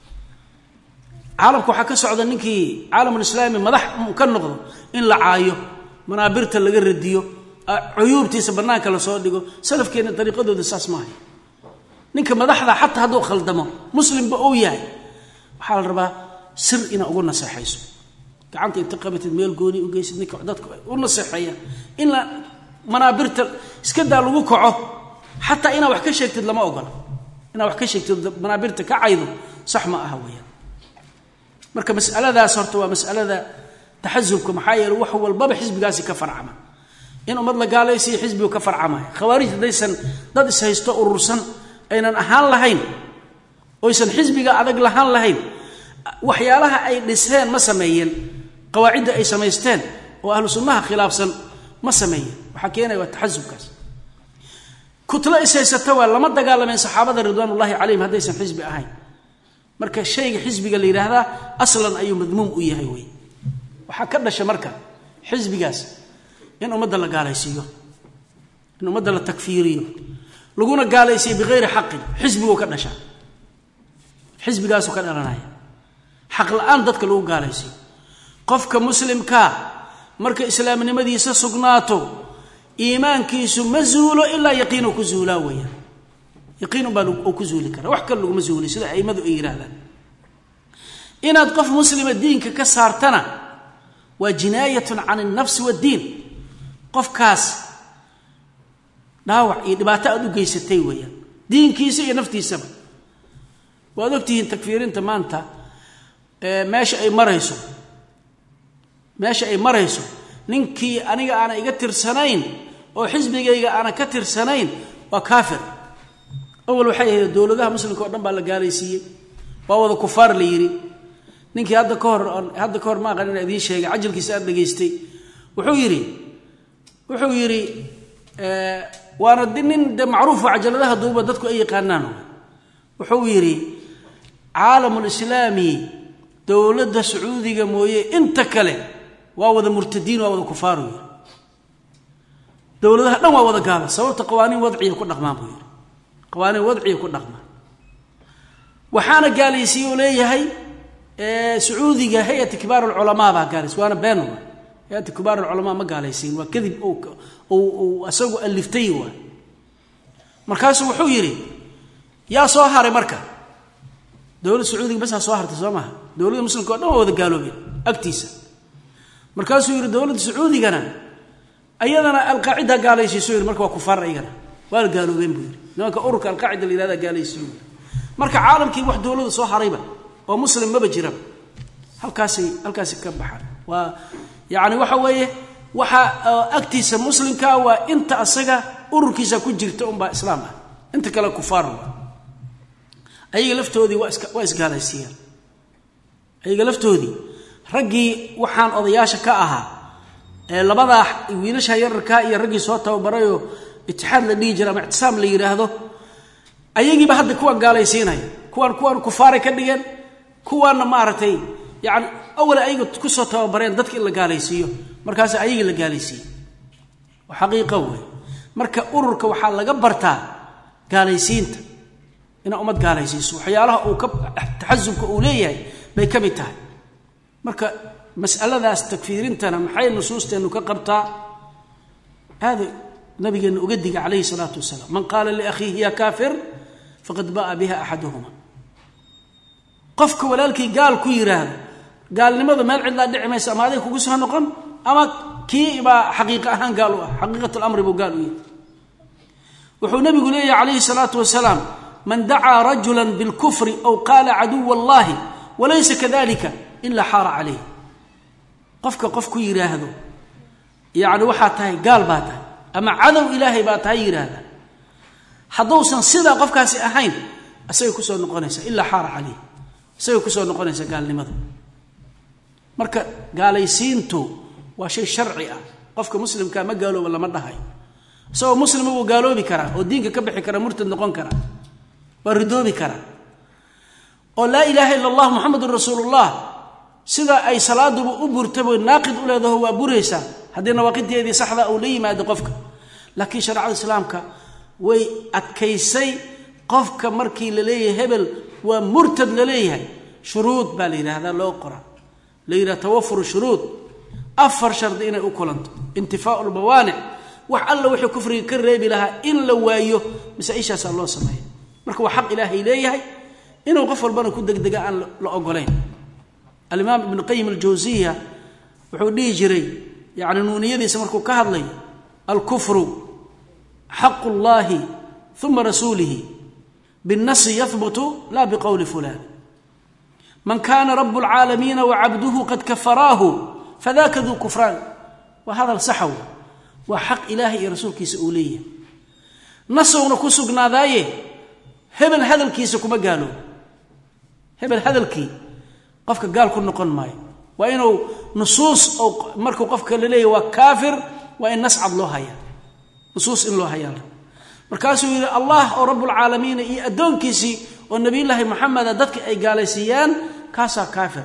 عالمك وحكى سعود إنك عالم الإسلامي ملح مكنقض إن لعايه منابرت اللي جر الديو عيوب تيسبرناك على صادقه سلف كان طريقة ذو الساس معي إنك ملح ذا حتى هذا خلدمه مسلم بقوياي وحال ربا سر إن أقول نصيحة يسوع كعنت انتقبت الميل قوني وجيس إنك عدتك والنصيحة إلا منابرت اسكدها لوقعه حتى إنا وحكي شيء لما أقول إنا وحكي شيء منابرت كعيده صح ما أهويا مركب مسألة ذا صرتوا مسألة ذا تحزبكم حاير وحو الباب حزب قاسي كفر عما إنه مضل قال يسي حزبي وكفر عما خوارج ديسن ضد سيستو الرسن أين أهان لهين ويسن حزبي قاعد لهان لهين وحيالها أي لسان ما سمين قواعد أي سميستان وأهل سنها خلاف سن ما سمين وحكينا والتحزب كاس كتلة سيستوى لما دقال من صحابة رضوان الله عليهم هذا يسن حزبي أهين مركز شيء حزبي قال لي هذا أصلا أي مذموم وياه وي وحكرنا شمركة حزبي قاس إنه مدى الله قال يسيه إنه مدى الله تكفيريه لقونا قال يسيه بغير حق حزبي وكرنا شا حزبي قاس وكان أرنايا حق الآن ضدك لو قال يسيه قفك مسلم كا مركز إسلام نمدي سسقناته إيمان كيسو مزولو إلا يقينو كزولا ويا يقينو بالو كزولي كرا وحكا لو مزولي سيدا أي مدو إيرادا إن أتقف مسلم الدين ككسارتنا وجناية عن النفس والدين قف كاس ناوع إدباتا أدو قيستي ويا دين كيسي نفتي سبب وأدوكتين تكفيرين تمانتا ماشي أي مريسو ماشي أي مريسو ننكي أنا أنا إقتر سنين أو حزبي أنا كتر سنين وكافر أول وحي الدولة ده مسلم كورن بالجالسية وهو كفار ليري ننكي هذا كور هذا كور ما قلنا ذي شيء عجل كيسان دقيستي وحويري وحويري آه وأنا الدين ده معروف عجل ده دوبة دتكو أي قانون وحويري عالم الإسلامي دولة سعودية موية انت كله وهو ذا مرتدين وهو ذا كفار دولة هذا وهو ذا قال سوت قوانين وضعية كل نقمان بوير قوانين وضعية كل نقمان وحنا قال يسيو لي هي اه سعودية هيئة كبار العلماء بقى قال وانا بينهم هيئة كبار العلماء ما قال يسين وكذب او او اسوق الفتيوه مركز وحويري يا صهر مركز دولة سعودية بس صهر تسمعها دولة مسلم كنا وهو ذا قالوا بي اكتيسه markaasuu yiri dawladda Sacuudigana ayadana alqaacida gaalaysi soo yiri marka waa kufaar ayagana waa gaaloobeen buu nimanka ururka al-qaacida la yiraahdo gaalaysiin marka caalamkii wax dawladda soo harayba oo muslim ma bajira halkaasi halkaasi ka baxan waa yaani waxa weeye waxa agtiisa muslimka waa inta asaga ururkiisa ku jirta umba islaam ah inta kala kufaar ayaga laftoodii waa iska waa isgaalaysiiyeen ayaga laftoodii raggii waxaan odayaasha ka ahaa ee labada wiilasha yararka iyo raggii soo tababarayo itixaad la dhigi jira ama ictisaam la yiraahdo ayagiiba hadda kuwa gaalaysiinay kuwan kuwan kufaar ka dhigeen kuwana maartay yaani awal ayagu ku soo tababareen dadka in la gaalaysiiyo markaas ayaga la gaalaysiiyo wa xaqiiqo way marka ururka waxa laga bartaa gaalaysiinta ina umad gaalaysiiso waxyaalaha uu ka taxazzubka uu leeyahay bay kamid tahay marka mas'aladaas takfiirintana maxay nusuusteenu ka qabtaa hada nabigeena uga diga calayhi salaatu wasalaam man qaala li akhihi ya kaafir faqad baa biha ahaduhuma qofka walaalkii gaal ku yiraahdo gaalnimada meel cid la dhicmaysa ama aday kugu soo noqon ama kii ba xaqiiqo ahaan gaal u ah xaqiiqatu amri buu gaal u yahay wuxuu nabigu leeyahay calayhi salaatu wasalaam man da'a rajulan bil kufri aw qala adu wallahi walaysa kadhalika illa hara alayhi qofka qof ku yiraahdo yaani waxa tahay gaal baa tahay ama cadow ilaahay baa tahay yiraahdo haddoosan sida qofkaasi ahayn asay ku soo noqonaysa illa hara alayhi asay ku soo noqonaysa gaalnimada marka gaalaysiintu waa shay sharci ah qofka muslimka ma gaalooba lama dhahay soo muslimu uu gaaloobi kara oo diinka ka bixi kara murtad noqon kara waa ridoobi kara oo la ilaaha illa allah muhammadur rasuulullah sida ay salaadu u burtabo naaqid u leedahay waa buraysa hadina waqtigeedii saxda oo la yimaado qofka laakiin shariicada islaamka way adkaysay qofka markii la leeyahay hebel waa murtad la leeyahay shuruud baa la yiraahdaa loo qora la yiraahdo tawafur shuruud afar shart inay u kulanto intifaa'ul bawaani wax alla wixii kufriga ka reebi lahaa in la waayo masaa'ishaas loo sameeyo marka waa xaq ilaahay leeyahay inuu qof walbana ku degdega aan la ogoleyn al-imam ibn qayyim al-jawziyya wuxuu dhigi jiray yaani nuuniyadiisa markuu ka hadlay al-kufru حق الله ثم رسوله بالنص يثبت لا بقول فلان من كان رب العالمين وعبده قد كفراه فذاك ذو كفران وهذا الصحو وحق إلهي رسولك سؤولية نصونا كسقنا ذايه هبل هذا الكيس كما قالوا هبل هذا الكي قفك قال كن نقن ماي وإنه نصوص أو مركو قفك لليه وكافر وإن نسعد له هيا نصوص إن له هيا مركاسو إلى الله أو رب العالمين إي أدون كيسي والنبي الله محمد دتك أي قاليسيان كاسا كافر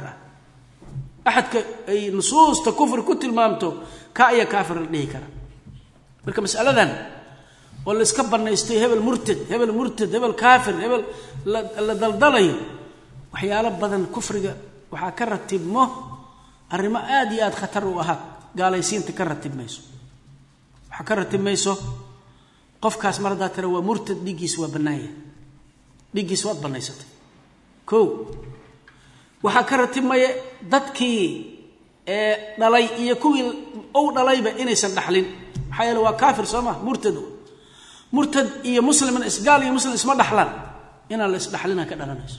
أحد ك... أي نصوص تكفر كنت المامتو كأي كافر ليه كرا بلك مسألة ذن ولا اسكبر نيستي هبل مرتد هبل مرتد هبل كافر هبل لا دلدلي وحياله بدن كفر وحا كرتب مه الرماء آدي آد خطر وهاك قاليسين تكرتب ميسو وحا كرتب ميسو قف كاس مرضى ترى ومرتد ديجيس وبنايه ديجيس وبنايست كو waxa ka ratibmay dadkii ee dhalay iyo kuwii oo dhalayba inaysan dhaxlin xayal waa kaafir Soomaa murtad murtad iyo musliman isgaal iyo muslim isma dhaxlan ina la isdhaxlina ka dhalanayso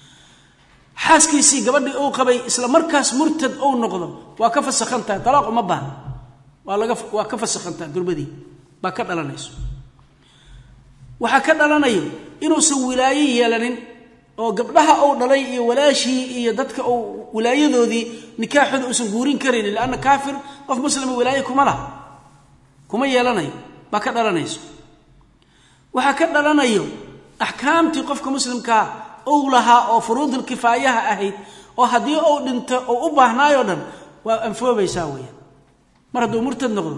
xaaskiisi gabadhii oo qabay isla markaas murtad oo noqdo waa ka fasaxanta talaaq uma baan waa laga waa ka fasaxanta gurbadii ba ka dhalanayso waxa ka dhalanayo inuu soo wilaayo yeelanin oo gabdhaha oo dhalay iyo walaashii iyo dadka oo wilaayadoodii nikaaxooda uusan guurin karin ilaana kaafir qof muslim wilaayo kuma laha kuma yeelanayo ba ka dhalanayso waxa ka dhalanayo ahkaamtii qofka muslimka oo laha oo furuudul kifaayaha ahayd oo hadii oo dhinto oo u baahnaayo dhan waa anfoobaysaa weeyaan mar hadduu murtad noqdo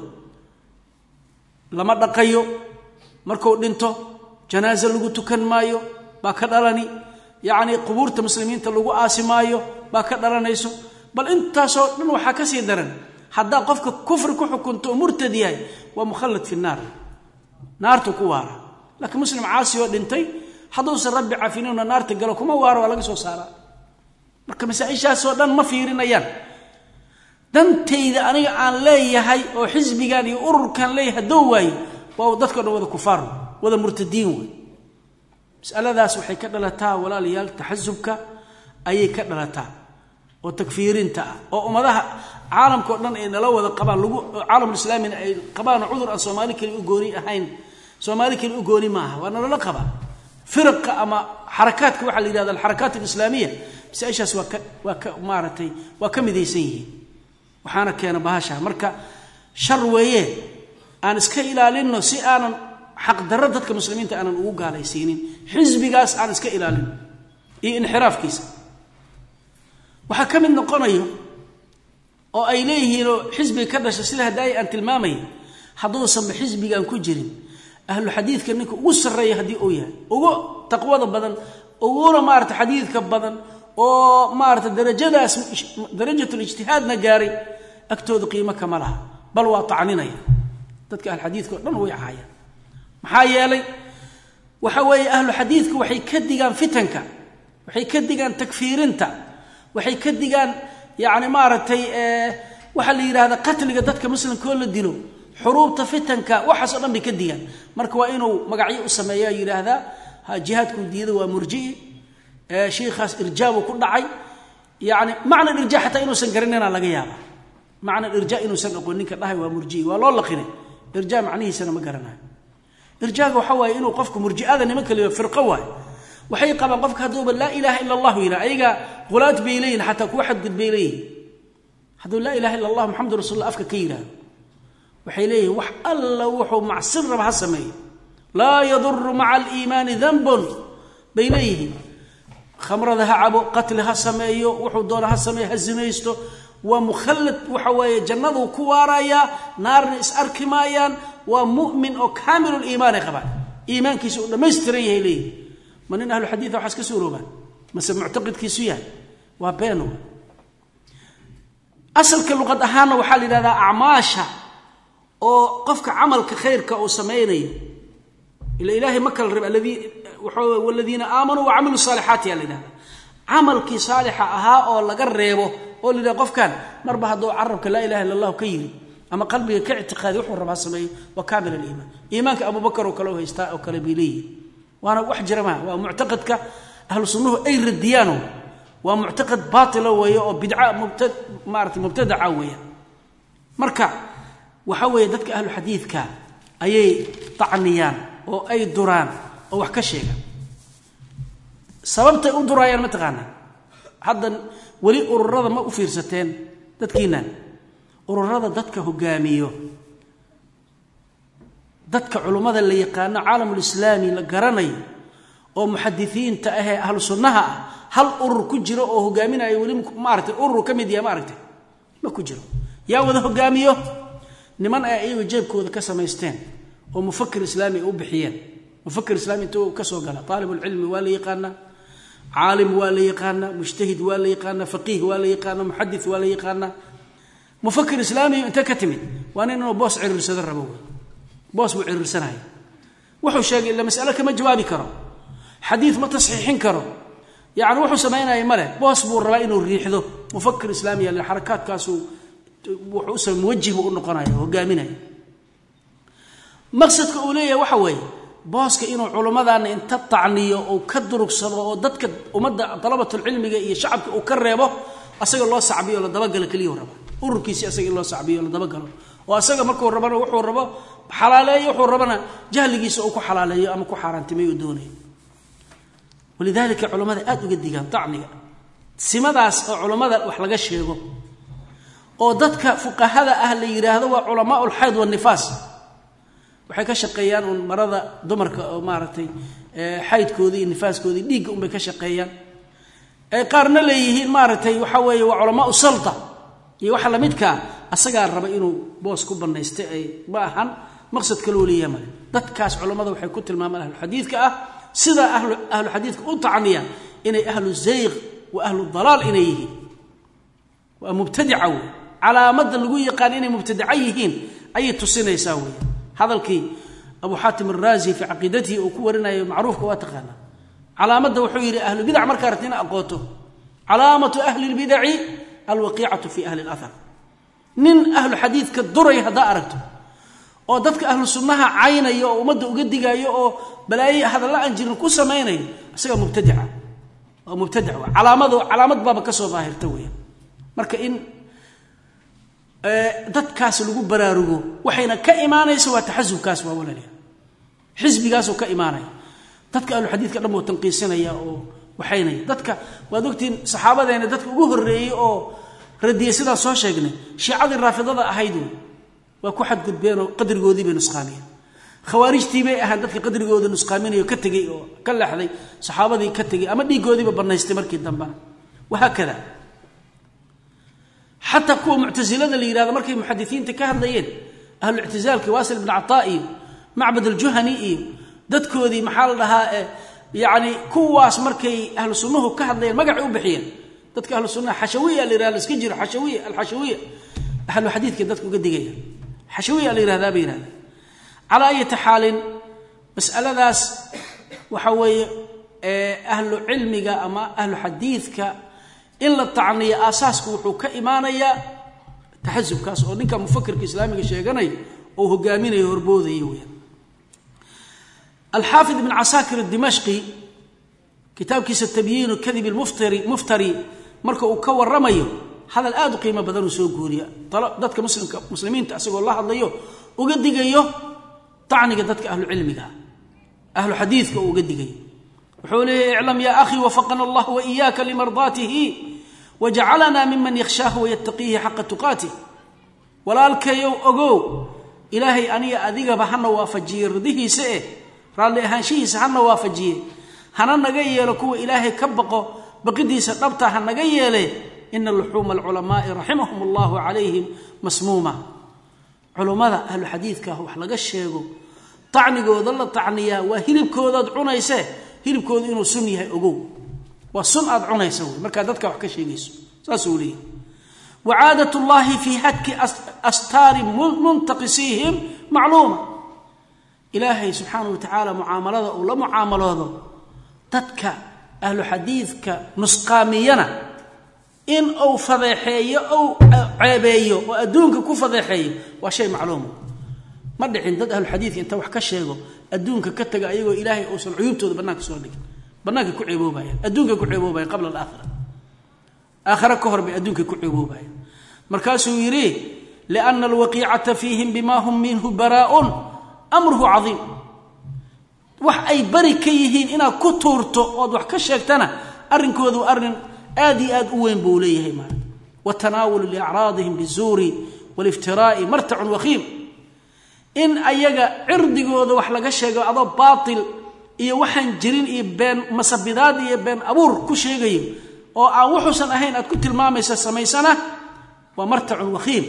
lama dhaqayo markuu dhinto janaaza lagu tukan maayo ba ka dhalani يعني قبورة المسلمين تلقوا آسمايو باك دلانيسو بل انت سو دن waxa ka sii daran hadaa qofka kufr ku xukunto murtadiyahay waa mukhallad fi naar naartu ku waara laakiin muslim caasi oo dhintay haduu san rabbi caafinaana naarta galo kuma waara waa laga soo saara marka masaa'ishaas oo dhan ma fiirinayaan dantayda aniga aan leeyahay oo xisbigan iyo ururkan leeyahay doo waay waa dadka wada kufaar wada murtadiin way mas'aladaas waxay ka dhalataa walaalayaal taxasubka ayay ka dhalataa oo takfiirinta oo ummadaha caalamka dhan ay nala wada qabaan lagu caalamul islaamina ay qabaan cudur aan Soomaali kali u gooni ahayn Soomaali kali u gooni maaha waa nala qabaa firqa ama harakaadka waxa la yiraahdo harakaat islaamiya bisayshas waa waa ka maaratay waa ka midaysan yihiin waxaana keena bahasha marka shar weeye aan iska ilaalino si aanan xaq darro dadka muslimiinta aanan ugu gaalaysiinin xisbigaas aan iska ilaalin iyo inxiraafkiisa waxa ka mid noqonayo oo ay leeyihiin xisbi ka dhashay sida haday aan tilmaamay haduu san xisbigan ku jirin ahlu xadiidka ninka ugu sareeyo hadii uu yahay ugu taqwada badan ugu maarta xadiidka badan oo maarta darajadaas darajatul ijtihaadna gaaray agtooda qiimo kama laha bal waa tacninaya dadka ahlu xadiidka dhan way caayaan maxaa yeelay waxa weeye ahlu xadiidku waxay ka digaan fitanka waxay ka digaan takfiirinta waxay ka digaan yaani maartay ee waxa la yiraahdo qatliga dadka muslimka oo la dilo xuruubta fitanka waxa soo dhan ka digaan marka waa inuu magacyo u sameeyaa yiraahdaa ha jihadku diido waa murji'i ee sheekhaas irjaabu ku dhacay yaani macna irjaa xataa inuu san garanayna laga yaaba macna irjaa inuu san aqoon ninka dhahay waa murji'i waa loo laqinay irjaa macnihiisana ma garanayo irjaaga waxa way inuu qofku murji'ada nimanka leeyo firqa waay waxay qabaan qofka haduu la ilaaha illa allah ila ayaga qulaad beeleen hatta ku waxad gud beeleen haduu la ilaaha illa allah muhammadur rasuulullah afka kayra waxay leeyihiin wax alla wuxuu macsin raba ha sameeyo la yadur ma'a al-iiman dhanbun baylayhi khamrada ha cabo qatl ha sameeyo wuxuu doona ha sameeyo ha zinaysto wa mukhallad waxa way jannadu ku waaraya naarna is arkimayaan wa mu'min oo kaamilul iimaan qaba iimaankiisu dhameystiran yahay leeyahay من أهل الحديث وحس كسوروبان مثل معتقد كيسويا وبينه أصل كلغة أهانة وحال هذا أعماشا أو قفك عمل كخيرك أو سميني إلى إله مكة الرب الذي والذين آمنوا وعملوا الصالحات يا لنا عمل كي صالح أها أو لقربه أو لذا قف كان مربها دو عربك لا إله إلا الله كيري أما قلبي كاعتقاد يحور ربها السمي وكامل الإيمان إيمانك أبو بكر وكلوه يستاء وكلبيلي وانا وحجر ما ومعتقدك اهل السنه اي رديانه ومعتقد باطل ويا بدعه مبتدع مارت مبتدعه ويا marka waxa way dadka ahlu xadiidka ayay tacniyaan oo ay duraan oo wax ka sheega sababta u durayaan ma taqaana hadda wali ururada ma u fiirsateen dadkiina ururada dadka hogaamiyo dadka culimada la yaqaan caalamul islaami la garanayo oo muhaddithiinta ah ahlu sunnaha hal urur ku jiro oo hogaaminayo wali ma aragtay urur kamid yahay ma aragtay ma ku jiro yaa wada hogaamiyo niman ay ayagu jeebkooda ka sameysteen oo mufakkir islaami u bixiyeen mufakkir islaami intuu ka soo gala talibul ilmi waa la yaqaan caalim waa la yaqaan mujtahid waa la yaqaan faqih waa la yaqaan muhaddith waa la yaqaan mufakkir islaami inta ka timid waa inuu boos cirsada rabo boos buu cirsanahay wuxuu sheegay ila mas'ala kama jawaabi karo xadiis ma tasxiixin karo yaani wuxuu sameeyay male boos buu rabaa inuu riixdo mufakkir islaami la harakaadkaas wuxuu soo muwajjih u noqonayo hogaaminayo maqsadka uu leeyahay waxa weeye booska inuu culimadana inta tacniyo oo ka durugsado oo dadka umada talabatul cilmiga iyo shacabka uu ka reebo asaga loo sacbiyo la daba gal kaliyo raba ururkiisa asaga loo sacbiyo la daba galo oo asaga markuu rabana wuxuu rabo xalaaleeyo wuxuu rabana jahligiisa uu ku xalaaleeyo ama ku xaaraantimeeyo doonayo walidaalka culimada aad uga digaan tacniga simadaas oo culimada wax laga sheego oo dadka fuqahada ah la yiraahdo waa culamaa'ul hayd wa nifaas waxay ka shaqeeyaan un marada dumarka oo maartay ee haydkoodii iyo nifaaskoodii dhiig un bay ka shaqeeyaan ay qaarna leeyihiin maartay waxa weeye waa culamaa'u salta iyo waxa la midka asaga raba inuu boos ku banaystay ay baahan maqsad kale uu leeyahay dadkaas culimada waxay ku tilmaamaan ahlu xadiidka ah sida ahlu ahlu xadiidka u tacniya inay ahlu zayg wa ahlu dalal inay yihiin wa mubtadi'a calaamada lagu yaqaan inay mubtadi'a yihiin ay tusinaysaa weey hadalkii abu hatim ar-razi fi aqidatihi oo ku warinayo macruufka waa taqaana calaamada wuxuu yiri ahlu bid'ah marka aragtina aqooto calaamatu ahli al-bid'ah al-waqi'atu fi ahli al-athar nin ahlu xadiidka duray hada aragto oo dadka ahlu sunnaha caynayo oo ummadda uga digayo oo balaayi hadalla aan jirin ku sameeyay isaga mubtadica oo mubtadic waa calaamad calaamad baaba ka soo baahirta weeyaan marka in ee dadkaas lagu baraarugo waxayna ka iimaanayso waa taxasubkaas waa walaaliya xisbigaas oo ka iimaanay dadka ahlu xadiidka dhammo tanqiisanaya oo waxayna dadka waad ogtiin saxaabadeena dadka ugu horeeyay oo radiyay sida soo sheegnay shiicada raafidada ahayd waa ku xad gudbeen oo qadrigoodii bay nusqaamiyeen khawaarijtii bay ahaan dadka qadrigooda nusqaaminayo ka tagay oo ka laxday saxaabadii ka tagay ama dhiigoodiiba banaystay markii dambe waxa kala hatta kuwa mu'tazilada li yiraahdo markay muhaddisiinta ka hadlayeen ahlu i'tizaalka waasil ibn ataa'i macbad al-juhani dadkoodii maxal dhahaa yaani kuwaas markay ahlu sunnuhu ka hadlayeen magac u bixiyeen dadka ahlu sunnaha xashawiya li yiraahdo iska jiro xashawiya al-xashawiya ahlu xadiidka dadku uga digaya xashawiya li yiraahdo bay yiraahdo على أي حال مسألة داس وحوي أهل علمك أما أهل حديثك إلا التعنية أساسك وحوك إيمانية تحزب كاس أو نكا مفكر كإسلامي شيئا أو هو قامين يهربوذي يويا الحافظ بن عساكر الدمشقي كتاب كيس التبيين الكذب المفتري مفتري مركو وكور رميه هذا الآد قيمة بدل سوقوريا ضدك مسلم مسلمين تأسقوا الله الله وقد يجيه طعنك ضدك أهل علمك أهل حديثك وقدقي وحوله اعلم يا أخي وفقنا الله وإياك لمرضاته وجعلنا ممن يخشاه ويتقيه حق تقاته ولا الكيو أقو إلهي أني أذيق بحنا وافجير ذيه سئه رالي هانشيه سحنا وافجيه هنا نقيه لكو إلهي كبقه بقدي سقبته هنا نقيه له إن اللحوم العلماء رحمهم الله عليهم مسمومة علماء أهل الحديث كهو حلقة الشيء طعنقود الله طعنيا وهلبكود عنيسه هلبكود إنه سنيه أقو والسن عنيسه مركا دتك وحكا شيء ساسولي وعادة الله في هتك أستار منتقسيهم معلومة إلهي سبحانه وتعالى معاملة ولا معاملة دتك أهل الحديث كنسقامينا إن أو فضيحية أو عيبية وأدونك كو فضيحية وشيء معلوم مرد عند أهل الحديث أنت وحكا شيء أدونك كتق أيوه إلهي أوصل عيوبته بناك سؤالك بناك كو عيبوبة أدونك كو عيبوبة قبل الآخرة آخرة كهر بأدونك كو عيبوبة مركاسه يريه لأن الوقيعة فيهم بما هم منه براء أمره عظيم وح أي بركيهين إنا كتورتو وحكا شيكتنا أرن كوذو أرن آدي آد أوين بوليه ما وتناول لأعراضهم بالزور والافتراء مرتع وخيم إن أيجا عرضي وذو وحلقة شيء أضو باطل إيه وحن جرين إيه بين مصبدات إيه بين أبور كشيء أو أوحسن أهين أتكت المامس السميسنة ومرتع وخيم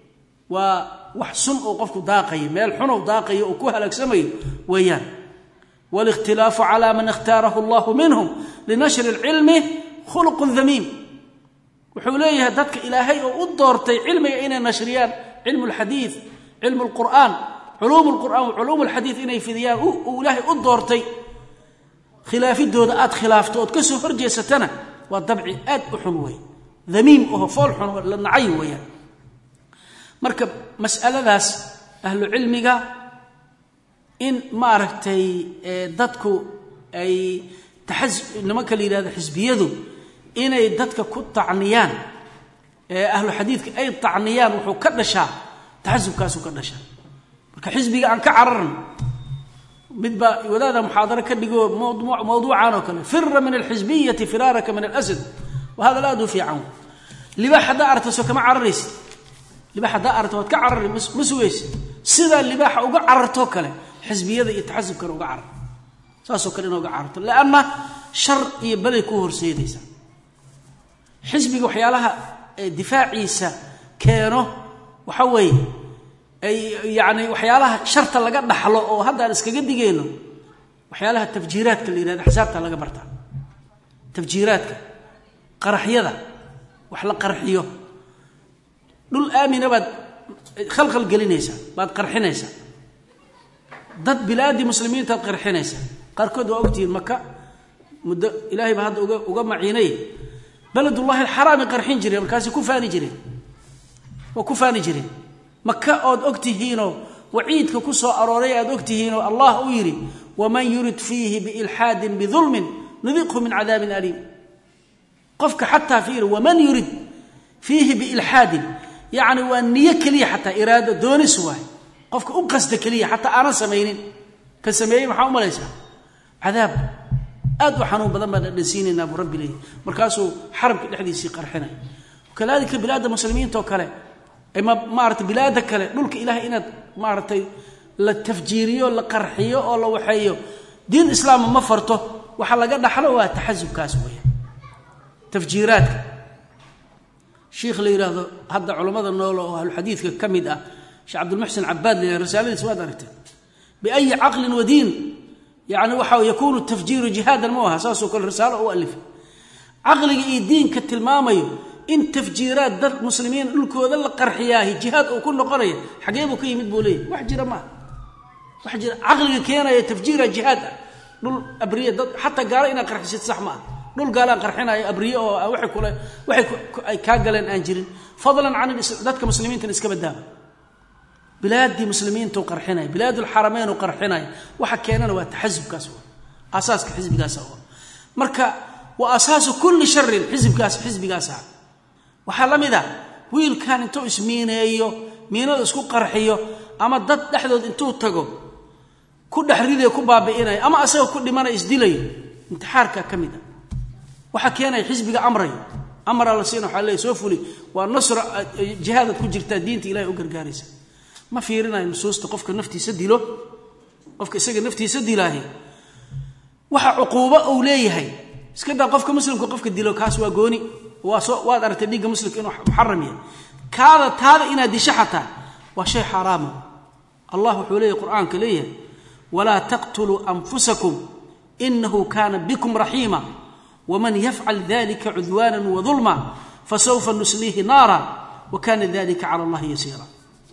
ووحسن أوقفك داقي مال حنو داقي وكوها لك سمي ويان والاختلاف على من اختاره الله منهم لنشر العلم خلق ذميم وحوليه ددك إلهي ودورتي علمي إن نشريان علم الحديث علم القرآن علوم القرآن وعلوم الحديث إن يفيديان وإلهي ودورتي خلاف الدودات خلافته كسو فرجي ستنا والضبع آد أحنوي ذميم وهو فول حنوي لأن عيويا مركب مسألة ذاس أهل علمك إن ما ركتي ددكو أي تحزب إنما كلي هذا حزبيده إنay dadka ku tacniyaan ee ahlu xadiidka ay tacniyaan wuxuu ka dhashaa taxasubkaas uu ka dhashaa marka xisbiga aan ka cararan midba wadaada muhaadara ka dhigo mawduuc mawduucan oo kale firra min alhizbiyyah firaraka min al-asad wa hada la du fi aun libaha daarta soo kama cararis libaha daarta wad ka carar masuweys sida libaha uga cararto kale xisbiyada iyo taxasubka uga carar saasoo kale inuu uga cararto laana shar iyo balay ku horseedaysa حزبي وحيالها دفاع عيسى كانوا وحوي يعني وحيالها شرط لقى دحلو او هذا اسكا دغينو وحيالها تفجيرات اللي هذا حسابتها لقى برتا تفجيرات قرحيده وحلا قرحيو دول امنه بعد خلخل قلينيسا بعد قرحينيسا ضد بلاد مسلمين تقرحينيسا قاركود وقتي مكه مد الهي بهذا اوغا معيني بلد الله الحرام قرحين جري مركاسي كفاني جري وكفاني جري مكة أود أكتهينو وعيدك كسو أروري أدوكتهين الله يري ومن يرد فيه بإلحاد بظلم نذقه من عذاب أليم قفك حتى فيه ومن يرد فيه بإلحاد يعني وأنية كلية حتى إرادة دون سواي قفك أقصد كلية حتى أنا سمينين كسميين محاوم ليس عذاب أدو حنون بدن بدن نسيننا أبو ربي ليه مركاسو حرب الحديث قرحنا وكذلك بلاد المسلمين توكله إما مارت بلادك كله نلك إله إن مارتي للتفجيرية ولا قرحية ولا وحية دين الإسلام ما فرته وحلا قد حلوة تحزب كاسوية تفجيرات شيخ لي هذا هذا علماء النول الحديث كمدة شيخ عبد المحسن عباد لرسالة سواد أرته بأي عقل ودين يعني وحاو يكون التفجير جهاد الموها أساسه كل رسالة هو ألف عقل الدين كالتلمامي إن تفجيرات در المسلمين لكو ذل قرحياه جهاد أو كل قرية حقيبه كي مدبوليه وحجر ما وحجر عقل كينا تفجير جهاد دول أبرية حتى قارئنا قرح ست صحما دول قالان قرحنا أبرية أو وحي كله وحي كاقلن أنجرين فضلا عن ذاتك مسلمين تنسكب الدابة بلاد دي مسلمين تو قرحنا بلاد الحرمين وقرحنا وحكينا وتحزب كاسوا أساس كحزب كاسوا مركا وأساس كل شر حزب كاس حزب كاسا وحلمدا ويل كان انتو اسمينيو مينو اسكو قرخيو اما دد دخدود انتو تago ku dhaxriday ku baabiinay ama asaga ku dhimana isdilay intixaarka kamida waxa keenay xisbiga amray amra la siino xalay soo fuli waa nasr jihad ku jirta diinta ilaahay u gargaaraysa ma fiirinay nusuusta qofka naftiisa dilo qofka isaga naftiisa dilaahay waxa uquuba uu leeyahay iska daa qofka muslimka qofka dilo kaas waa gooni واسو واد ارتي ديغ مسلم انه محرم يعني كذا هذا ان دشحته وشيء حرام الله حولي القران كليه ولا تقتلوا انفسكم انه كان بكم رحيما ومن يفعل ذلك عدوانا وظلما فسوف نسليه نارا وكان ذلك على الله يسيرا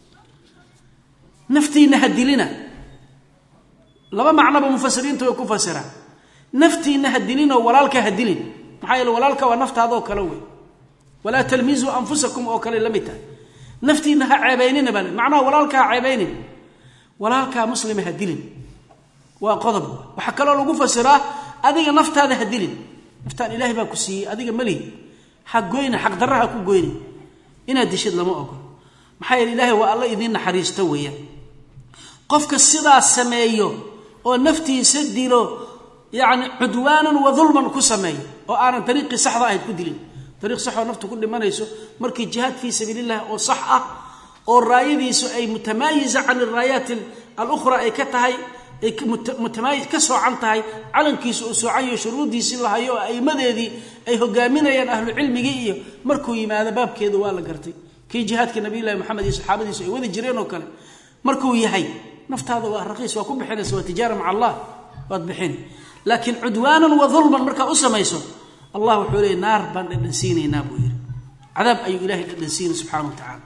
نفتي نهدلنا لما معنى بمفسرين تو كفسرا نفتي نهدلنا ولالك هدلين maxay walaalka waa naftaada kala weey wala talmizu anfusakum oo kale lamita naftiina ha ceebaynina bal macna walaalka ceebaynin walaalka muslima hadilin waa qodob waxa kale lagu fasiraa adiga naftaada hadilin naftaan ilaahay baa ku siiyay adiga mali xaq goyna xaq daraha ku goyni ina dishid lama ogol maxay ilaahay waa alla idin naxariista weeyaan qofka sidaa sameeyo oo naftiisa dilo يعني عدوانا وظلما كسمي وانا طريق صح ضاهد كدلين طريق صح ونفته كل ما نيسو مركي جهاد في سبيل الله او صحه او رايديسو اي متميزه عن الرايات الاخرى اي كتahay اي متميز كسو عنتahay calankiisu soo cayo shuruudiisi lahayo ay madeedii ay hogaaminayaan ahlu cilmiga iyo markuu yimaado baabkeedu waa la gartay kii jihadka nabi ilaahay maxamed iyo saxaabadiisu ay wada jireen oo kale markuu yahay naftaada waa raqiis waa ku bixinaysa waa tijaara ma Allah wad bixin لكن عدوانا وظلما مركا اسميسو الله وحولي نار بان دنسينينا بو يري عذاب اي الهي دنسين سبحانه وتعالى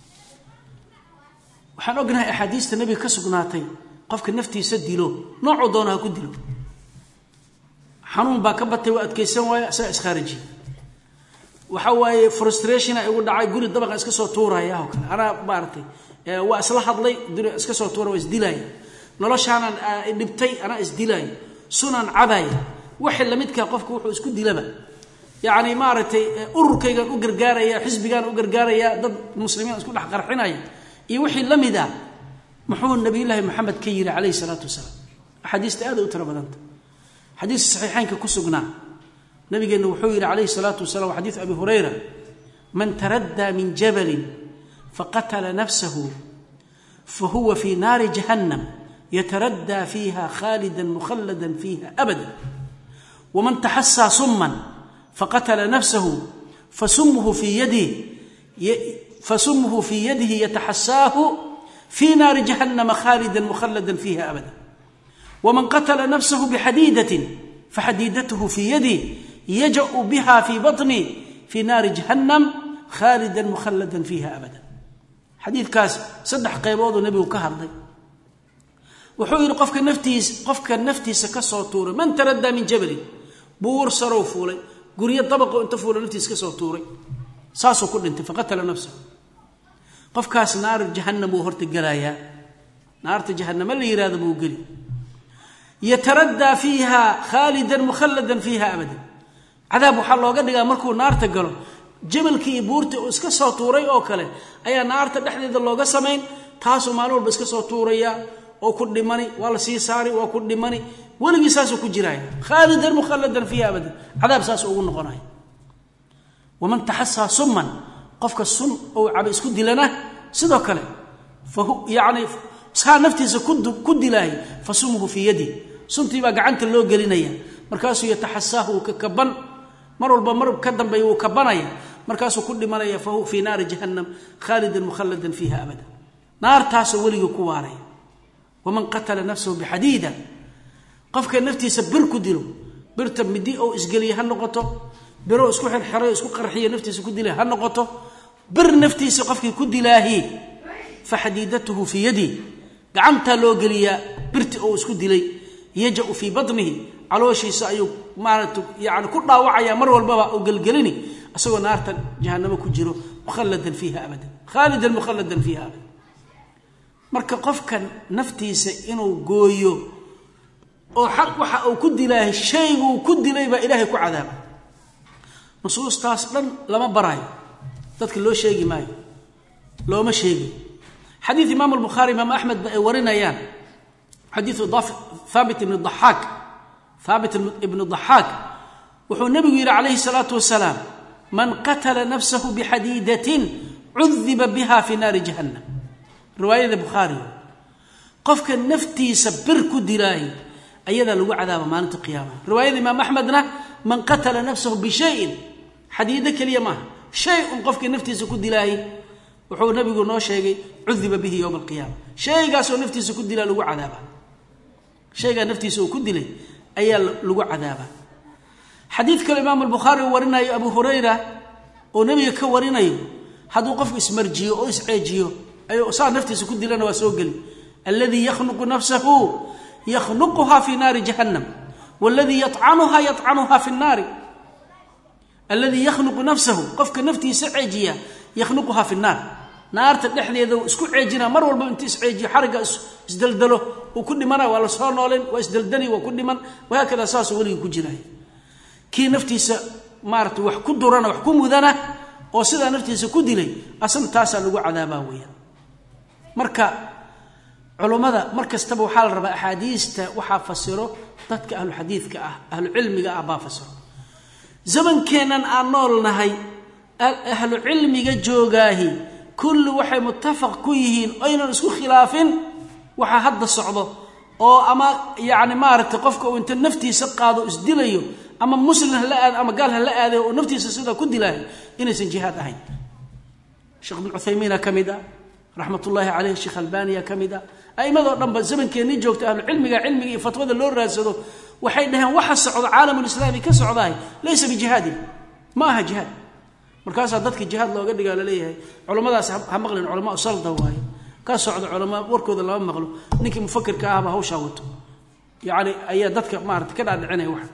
waxaan ognahay ahadiista nabiga ka sugnaatay qofka naftiisa dilo nooc doonaha ku dilo xanuun ba ka batay waa adkeysan waaya asaa iskhariji waxa waaye frustration ay ugu dhacay guri dabaqa iska soo tuuraya oo kale ana baartay waa isla hadlay diro iska soo tuuro is dilay noloshaan dhibtay ana is dilay sunan cabay waxa lamidka qofku wuxuu isku dilaba yaani maartay ururkayga u gargaaraya xisbigan u gargaaraya dad muslimiin isku dhax qarxinaya iyo wixii lamida muxuu nabi ilaahi maxamed ka yiri kaleey salaatu wasalaam xadiis aad u tarabadanta xadiis saxiixaynka ku sugnaa nabigeena wuxuu yiri kaleey salaatu wasalaam xadiis abi hurayra man taradda min jabal faqatala nafsahu fahuwa fi nar jahannam يتردى فيها خالدا مخلدا فيها أبدا ومن تحسى صما فقتل نفسه فسمه في يده فسمه في يده يتحساه في نار جهنم خالدا مخلدا فيها أبدا ومن قتل نفسه بحديدة فحديدته في يده يجأ بها في بطنه في نار جهنم خالدا مخلدا فيها أبدا حديث كاس صدح قيبوض النبي وكهرضي wuxuu yiri qofka naftiis qofka naftiisa ka soo tuuray man taradda min jabal buur saro fuulay guriya dabaqo inta fuulay naftiisa ka soo tuuray saaso ku dhintay faqatala nafsa qofkaas naar jahannam uu horta galaya naarta jahannama la yiraahdo buu gali yataradda fiiha khalidan mukhalladan fiiha abadan cadaab waxa looga dhigaa markuu naarta galo jabalkii buurta oo iska soo tuuray oo kale ayaa naarta dhexdeeda looga sameyn taasoo maalin walba iska soo tuuraya oo ku dhimani wala sii saari waa ku dhimani waligi saas ku jiray khalidan mukhalladan fiiha abadan cadaab saas ugu noqonay waman tahassa summan qofka sun oo caba isku dilana sidoo kale fa yaani saa naftiisa ku dilay fasumuhu fi yadi suntii baa gacanta loo gelinaya markaasuu yataxassahu ka kaban mar walba mar ka dambeeyo uu kabanaya markaasuu ku dhimanaya fa hu fi naar jahannam khalidan mukhalladan fiha abada naar taas waligu ku waaray waman qatala nafsuhu bihadida qofka naftiisa bir ku dilo birta midi oo isgaliya ha noqoto biro isku xirxiray isku qarxiyo naftiisa ku dilay ha noqoto bir naftiisa qofkii ku dilaahi fa hadidatuhu fi yadi gacanta loo galiya birti oo isku dilay yaja'u fi badnihi calooshiisa ayuu maaratu yaani ku dhaawacaya mar walba oo galgalini asagoo naarta jahannama ku jiro mukhalladan fiha abadan khalidan mukhalladan fiha abadan marka qofkan naftiisa inuu gooyo oo xaq waxa uu ku dilay shaygu ku dilay ba ilaahay ku cadaab nusuustaas dhan lama barayo dadka loo sheegi maayo looma sheegi حديث إمام البخاري إمام أحمد ورنيان حديث ثابت بن الضحاك ثابت بن الضحاك وحو النبي عليه الصلاة والسلام من قتل نفسه بحديدة عذب بها في نار جهنم رواية البخاري قفك النفتي سبرك دراي أيضا لو عذاب مالة القيامة رواية الإمام أحمدنا من قتل نفسه بشيء حديدة كلمة شيء قفك النفتي سكد دراي wuxuu nabigu noo sheegay udhiba bihi yawm alqiyam shaygaas oo naftiisa ku dilay lagu cadaaba shayga naftiisa oo ku dilay ayaa lagu cadaaba hadith kale Imam al-Bukhari warinayo Abu Hurayra oo nabiga ka warinayo haduu qof ismarjiyo oo isceejiyo ayo saa naftiisa ku dilana waa soo gali alladhi yakhluqu nafsahu yakhluquha fi nar jahannam walladhi yat'anuha yat'anuha fi an-nar alladhi yakhluqu nafsahu qofka naftiisa ceejiya yakhluquha fi an-nar naarta dhexdeeda isku ceejina mar walba inta isceejiyo xariga isdaldalo oo ku dhimana waa la soo nooleen waa isdaldani waa ku dhiman waa kala saas waliga ku jiray ki naftiisa maartu wax ku durana wax ku mudana oo sida naftiisa ku dilay asan taasa lagu cadaabaa weeyaan marka culimada markastaba waxa la rabaa ahadiista waxa fasiro dadka ahlu xadiidka ah ahlu cilmiga ah baa fasiro zamankeenan aan noolnahay ahlu cilmiga joogaahi kullu waxay muttafaq ku yihiin ayna isku khilaafin waxa hadda socdo oo ama yaani maarta qofka uu inta naftiisa qaado isdilayo ama muslim la aad ama gaal la aad oo naftiisa sida ku dilay inaysan jihaad ahayn Sheikh Ibn Uthaymeen kamida rahmatullahi alayhi Sheikh Albani kamida aymado dhanba zamankeeni joogta ahlu cilmiga cilmiga iyo fatwada loo raadsado waxay dhahan waxa socdo caalamul islaami ka socday laysa bi jihaad ma aha jihaad markaas dadka jihad looga dhigaa la leeyahay culimadaas ha maqlin culimo usalda waay ka socdo culimo warkooda lama maqlo ninkii mufakkirka ah ba hawsha wato yaani ayaa dadka maarta ka dhaadhicinay wax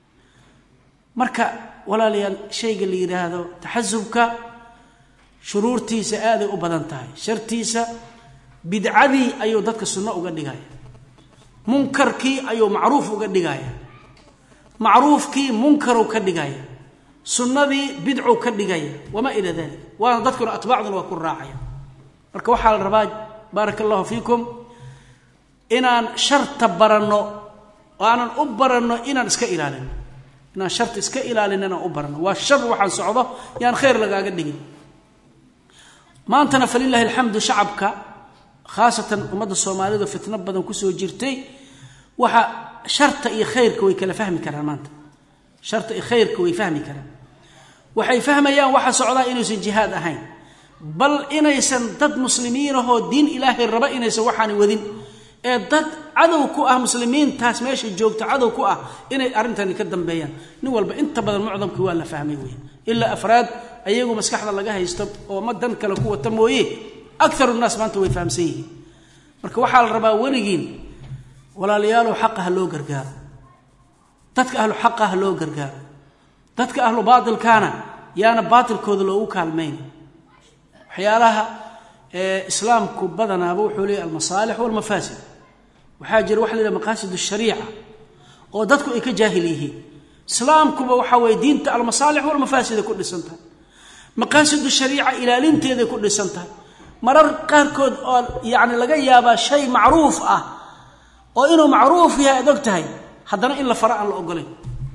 marka walaalayaal shayga la yiraahdo taxazzubka shuruurtiisa aad u badan tahay shartiisa bid'adi ayuu dadka sunna uga dhigaya munkarkii ayuu macruuf uga dhigaya macruufkii munkar uga dhigaya sunnadii bid'u ka dhigaya wama ila dalik waa dadkuna atbaacdan waa ku raacaya marka waxa la rabaa barakallahu fiikum inaan sharta barano aanan u barano inaan iska ilaalino inaan sharta iska ilaalinana u barano waa shar waxaan socdo yaan khayr lagaaga dhigin maantana falillahi alhamdu shacabka khaasatan umada Soomaalida fitna badan ku soo jirtay waxa sharta iyo khayrka way kala fahmi karaan maanta sharta iyo khayrka way fahmi karaan waxay fahmayaan waxa socda inaysan jihaad ahayn bal inaysan dad muslimiin ah oo diin ilaahay raba inaysan waxaan wadin ee dad cadow ku ah muslimiin taas meesha joogta cadow ku ah inay arintan ka dambeeyaan nin walba inta badan mucdamkii waa la fahmay weey illa afraad ayagu maskaxda laga haysto oo madan kale ku wata mooyee akthar الناس maanta way fahamsan yihiin marka waxa la rabaa waligiin walaalayaal xaqaha loo gargaaro dadka ahlu xaqaha loo gargaaro dadka ahlu baadilkana yaana baadilkooda loo kaalmeyn waxyaalaha islaamku badanaaba wuxuu leeyahay almasaalix walmafaasid waxaa jira wax la yiraahdo maqaasid ash-shariica oo dadku ay ka jaahil yihiin islaamkuba waxa way diinta almasaalix walmafaasid ku dhisantahay maqaasid ash-shariica ilaalinteeda ku dhisantahay marar qaarkood oo yaani laga yaaba shay macruuf ah oo inuu macruuf yahay adagtahay haddana in la fara aan la ogoleyn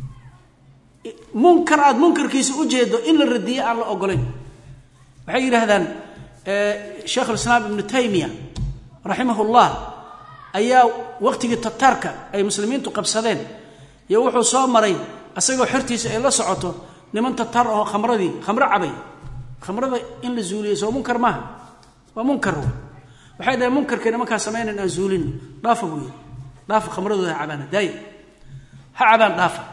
munkar aad munkarkiisa u jeedo in la radiyo aan la ogoleyn waxay yiraahdaan sheekh al-islam ibn taymiya rahimahullah ayaa waqtigii tatarka ay muslimiintu qabsadeen iyo wuxuu soo maray asagoo xirtiisa ay la socoto niman tatar oo khamradii khamra cabay khamrada in la zuuliyo soo munkar ma waa munkar waxay dhahay munkarka nimanka sameeyeen aan zuulin dhaafa buu dhaafa khamradooda cabana daay ha caban dhaafa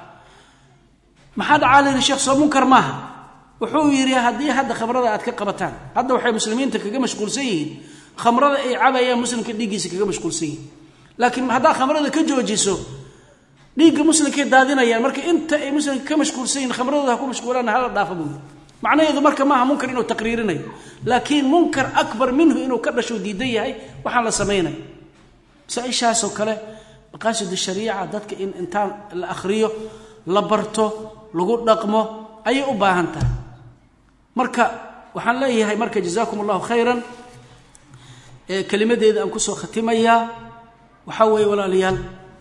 maxad caalin sheekh soo munkar ma wuxuu yiri hadii hadda khamrada aad ka qabataan hadda waxay muslimiinta kaga mashquulsan yihiin khamrada ay cabayaan muslimka dhigiisa kaga mashquulsan yihiin laakiin hadda khamrada ka joojiso dhiga muslimka daadinayaan marka inta ay muslimka ka mashquulsan yihiin khamradooda ku mashquulaan hal dhaafa buu macnaheedu marka ma aha munkar inuu taqriirinayo laakiin munkar akbar minhu inuu ka dhasho diidan yahay waxa la sameeyay saayishaas oo kale maqaasid ash-shariica dadka in intaan la akhriyo la barto lagu dhaqmo ay u baahan tahay marka waxaan leeyahay marka jazaakumullahu khayran ee kalimadeeda aan ku soo khatimaya waxa way walaaliyaal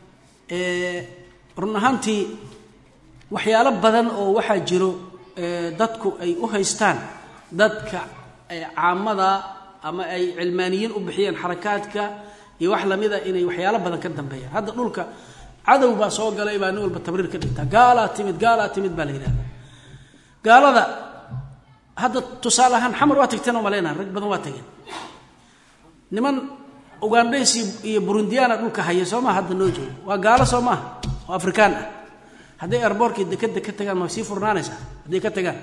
ee runahantii waxyaalo badan oo waxa jiro dadku ay u haystaan dadka caamada ama ay cilmaaniyiin u bixiyeen xarakaadka iyo wax lamida inay waxyaalo badan ka dambeeyaan hadda dhulka cadow baa soo galay baa nin walba tabriir ka dhigta gaala timid gaala timid baa la yiraahdaa gaalada hadda tusaalahan xamar waa tagteen oo maleena rag badan waa tageen niman Ugandaysi iyo Burundiana dhulka haya Soomaa hadda noo joogo waa gaala Soomaa oo Afrikaan ah haday airportka dekada ka tagaan ma sii furnaanaysa haday ka tagaan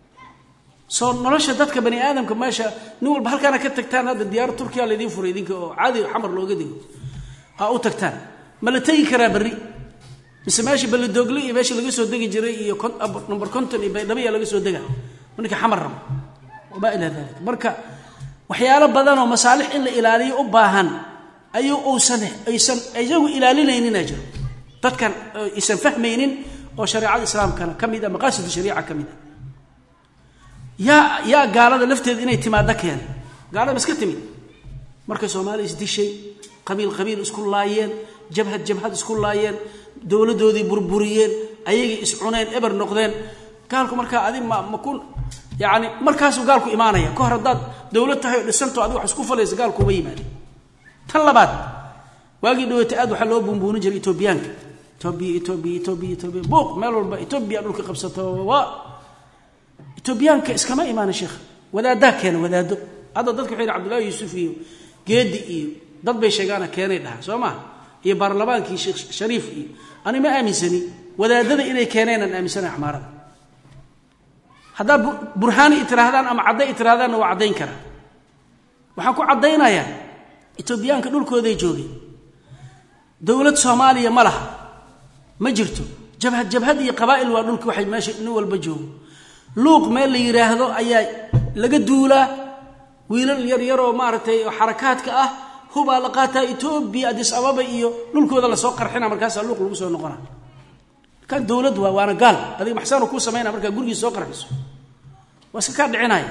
soo nolosha dadka bani aadamka meesha nin walba halkaana ka tagtaan hadda diyaar Turkiya la idin furay idinka oo caadi xamar looga digo ha u tagtaan ma la tagi karaa bari mise meesha bal doogli iyo meesha laga soo degi jiray iyo number konton iyo baydhabo laga soo degaa marka xamar rabo waba ila dalka marka waxyaalo badan oo masaalix in la ilaaliyo u baahan ayuu uusan aysan ayagu ilaalinaynin ajiro dadkan isan fahmaynin oo shariicada islaamkana kamida maqaasid shariica kamida ya ya gaalada lafteed inay timaada keen gaalada iska timid marka Soomaaliya is dishay qabiil qabiil isku laayeen jabhad jabhad isku laayeen dawladoodii burburiyeen ayaga is cuneen eber noqdeen gaalku marka adin ma makun yaani markaas uu gaalku iimaanaya ka hor dad dawlad tahay dhisanto adigu wax isku falaysa gaalku ma yimaado tan labaad waagi dhawata aad waxa loo bumbuunin jiray Etoobiyaanka Ethiopia Ethiopia Ethiopia Ethiopia booq meel walba Ethiopia dhulka qabsato waa Etoobiyaanka iskama iimaan sheekh wadaada keen wadaado hada dadku xiriir Abdullah Yusuf iyo geedi iyo dad bay sheegaana keenay dhaha Soomaa iyo baarlamaankii Sheekh Shariif iyo ani ma aaminsani wadaadada inay keeneen aan aaminsana xamaarada hada burhaani itiraahdaan ama caday itiraahdaan waa cadayn kara waxaan ku cadaynayaa Etoobiyaanka dhulkooda ay joogeen dawlad Soomaaliya ma laha ma jirto jabhad jabhad iyo qabaa'il waa dhulka waxay meesha in walba joogo luuq meel la yiraahdo ayaa laga duulaa wiilal yar yar oo maartay xarakaadka ah huba la qaataa Ethiopia Addis Ababa iyo dhulkooda la soo qarxina markaas luuq lagu soo noqona kan dawlad waa waana gaal adiga maxsaan ku sameeyna marka guriga soo qarxiso waxa ka dhicinay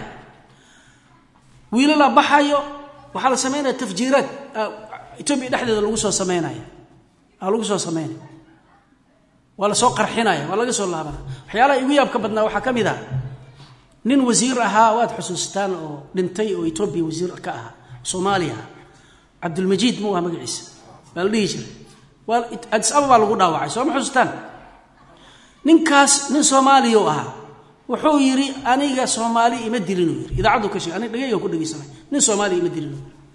wiilal baxayo waxa la sameeynaa tafjiirad Ethiopia dhaxdeeda lagu soo sameeynaya lagu soo sameeynaa wala soo qarxinaya wala laga soo laabana waxyaalaha igu yaab ka badnaa waxa kamid ah nin wasiir ahaa waad xusuustaan oo dhintay oo Ethiopia wasiir ka ah Soomaaliya Abdul Majid muu ah magaciisa baldhiijir wal Addis Ababa lagu dhaawacay soo ma xusuustaan ninkaas nin Soomaaliyo ah wuxuu yiri aniga Soomaali ima dilin yiri idaacadu ka sheegay aniga dhagay ku dhageysanay nin Soomaali ima dilin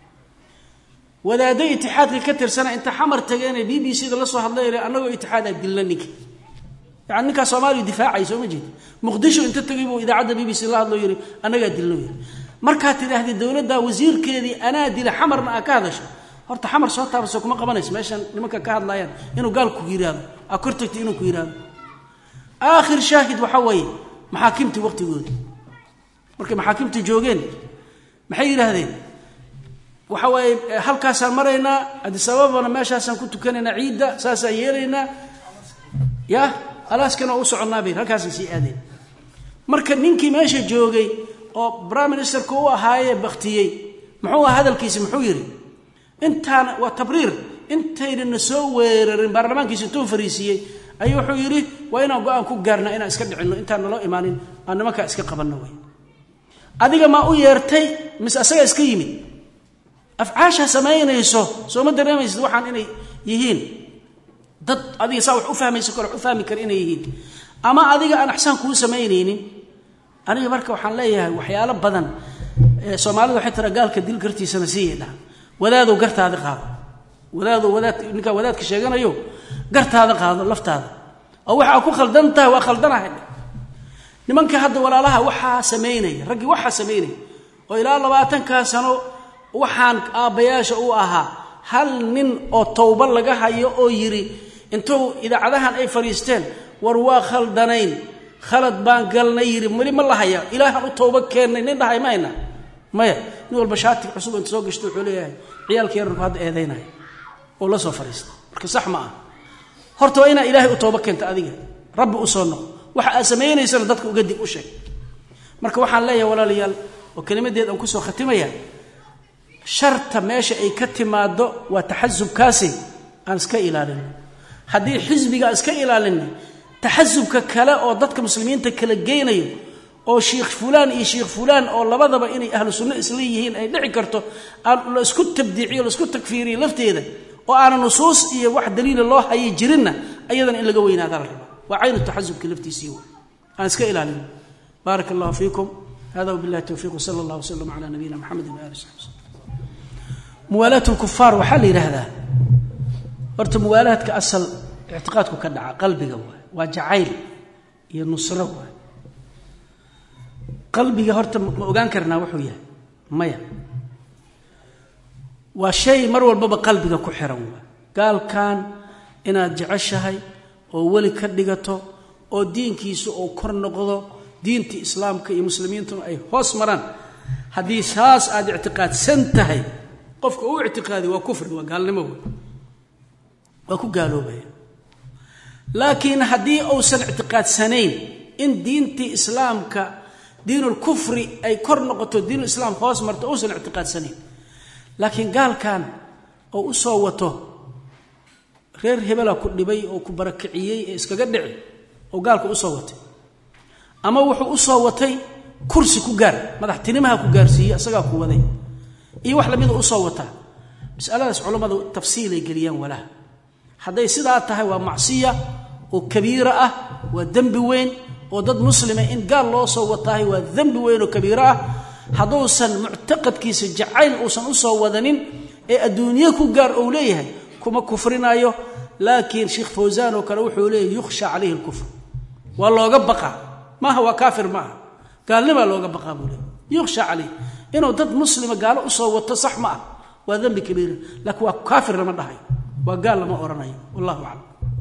wadaadada itixaadka ka tirsana inta xamar tageen B B C da la soo hadlay anagoo itixaad ah dilna ninka يعني ninka Soomaali difaacay soo ma jeed Muqdisho inta tagay buu idaacada B B C la hadlo yiri anaga dilno yiri marka tiraahdi dawladda wasiirkeedii ana dil xamarna ka hadasho horta xamar soo taabso kuma qabanayso meeshan nimanka ka hadlayaan inuu gaal ku yiraahdo akortagti inuu ku yiraahdo aakhir shaahid waxa way maxaakimti waqtigoodi markay maxaakimti joogeen maxay yiraahdeen waxa way halkaasaan maraynaa Addis Ababana meeshaasaan ku tukanayna ciida saasa yeelayna ya alaaskana u soconaa bay halkaasaan sii aadeen marka ninkii meesha joogay oo prime minister ku ahaaye baqtiyay muxuu hadalkiisa muxuu yiri intaan waa tabriir intayna soo weerarin baarlamaankiisa tuu fariisiyay ayuu wuxuu yiri waa inaan go'aan ku gaarnaa inaan iska dhicino intaan nala imaanin aan nimanka iska qabanno way adiga ma u yeertay mis asaga iska yimid afcaasha sameeynayso soo ma dareemaysid waxaan inay yihiin dad adiga saa wax u fahmayso kale u fahmi kar inay yihiin ama adiga aan ahsan ku sameeynaynin aniga marka waxaan leeyahay waxyaalo badan Soomaalidu waxay tira gaalka dil gartiisana siiyada wadaadu gartaada qaado wadaadu wadaad ninka wadaadka sheeganayo gartaada qaado laftaada oo waxa ku khaldantaa waa khaldanahay nimanka hadda walaalaha waxa sameeynay ragii waxa sameeynay oo ilaa labaatan ka sano waxaan aabayaasha u ahaa hal nin oo tawba laga hayo oo yiri intuu idaacadahan ay fariisteen war waa khaldanayn khalad baan galnay yiri mali ma la haya ilaaha u tawba keenay nin dhahay mayna maya nin walba shaati cusub inta soo gashto wuxuu leeyahay ciyaalkii yarku hadda eedeynay oo la soo fariistay marka sax ma ah horta waa ina ilaahay u tawba keenta adiga rabbi u soo noqo waxa aad sameeynaysan dadka uga dib u sheeg marka waxaan leeyahay walaalayaal oo kalimadeed aan ku soo khatimaya sharta meesha ay ka timaado waa taxazzubkaasi aan iska ilaalin hadii xisbiga iska ilaalin taxazzubka kale oo dadka muslimiinta kala geynayo oo sheekh fulaan iyo sheekh fulaan oo labadaba inay ahlu sunna isla yihiin ay dhici karto aan la isku tabdiiciyo la isku takfiiriyo lafteeda oo aan nusuus iyo wax daliil loo hayay jirinna ayadan in laga weynaado la rabo waa aynu taxazzubka laftiisii aan iska ilaalin barakallahu fiikum hada billahi tawfiiq sallallahu alayhi wa sallam ala nabiyina muhammad wa alihi wasallam موالاه الكفار وحل هذا horta muwaalaadka asal i'tiqaadku ka dhaca qalbiga waa jacayl iyo nusro waa qalbiga horta ma ogaan karnaa wuxuu yahay maya waa shay mar walba qalbiga ku xiran waa gaalkan inaad jeceshahay oo wali ka dhigato oo diinkiisu oo kor noqdo diinta islaamka iyo muslimiintu ay hoos maraan hadii saas aad i'tiqaadsan tahay qofka uu i'tiqaadi waa kufri waa gaalnimo waa ku gaaloobay laakiin hadii uu san i'tiqaadsanayn in diintii islaamka diinul kufri ay kor noqoto diinul islaam hoos marto uu san i'tiqaadsanayn laakiin gaalkan oo u soo wato reer hebela ku dhibay oo ku barakiciyay iskaga dhici oo gaalku u soo watay ama wuxuu u soo watay kursi ku gaar madaxtinimaha ku gaarsiiyay asaga ku waday iyo wax lamid u soo wata mas'aladaas culimadu tafsiil ay galiyaan wala haday sidaa tahay waa macsiya oo kabiira ah waa dambi weyn oo dad muslima in gaal loo soo wataay waa dambi weyn oo kabiira ah haduusan mu'taqadkiisa jacayl uusan u soo wadanin ee adduunyo ku gaar oo leeyahay kuma kufrinayo laakiin sheekh Fawzan oo kale wuxuu leeyahay yukhsha alayhi al-kufr waa looga baqa ma huwa kaafir ma gaalnima looga baqa buu leeyahay yukhsha alayhi inuu dad muslima gaalo u soo wato sax ma waa dambi kabiir laakiin waa kaafir lama dhahay waa gaal lama oranayo wallahu a'lam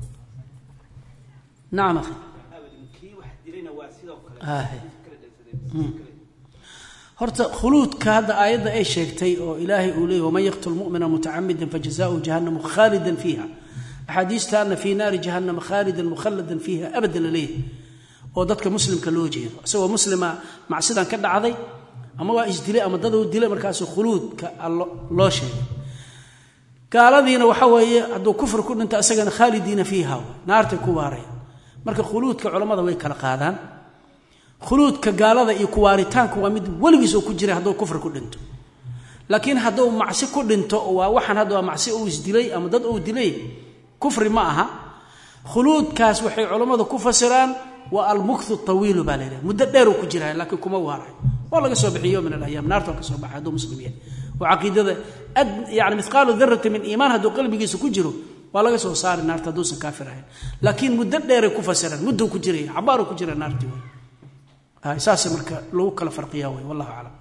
naam akhi kii wax dirina waa sidoo kale horta khuluudka hada aayada ay sheegtay oo ilaahay uu leeyahay man yaqtul mu'mina muta'ammidan fajazaa'uhu jahannam khalidan fiha ahadiistaana fi nar jahannam khalidan mukhalladan fiha abadan leeyahay oo dadka muslimka loo jeedo asagoo muslima macsidan ka dhacday ama waa isdilay ama dad uu dilay markaas khuluudka loo sheegay gaaladiina waxa weeye haduu kufr ku dhinta asagana khalidiina fiha naarta ku waaray marka khuluudka culimada way kala qaadaan khuluudka gaalada iyo ku waaritaanku waa mid waligiis oo ku jira haduu kufr ku dhinto laakiin haduu macsi ku dhinto waa waxan haduu macsi uu isdilay ama dad uu dilay kufri ma aha khuluudkaas waxay culimadu ku fasiraan waa al-mukthu at-tawil baalay muddo dheer ku jira laakiin kuma waaray wala ka soo bixiyo min al-ayam naarta ka soo baxay dad muslimiin oo aqeedada yaani mithqalu dharrati min iimaan hadu qalbigiisa ku jiro wala ka soo saar naarta doosan kaafir ahayn laakiin muddo dheer ku fasiran muddo ku jiray abaar ku jira naarti ay saas marka loo kala farqiyaa way wallahu a'lam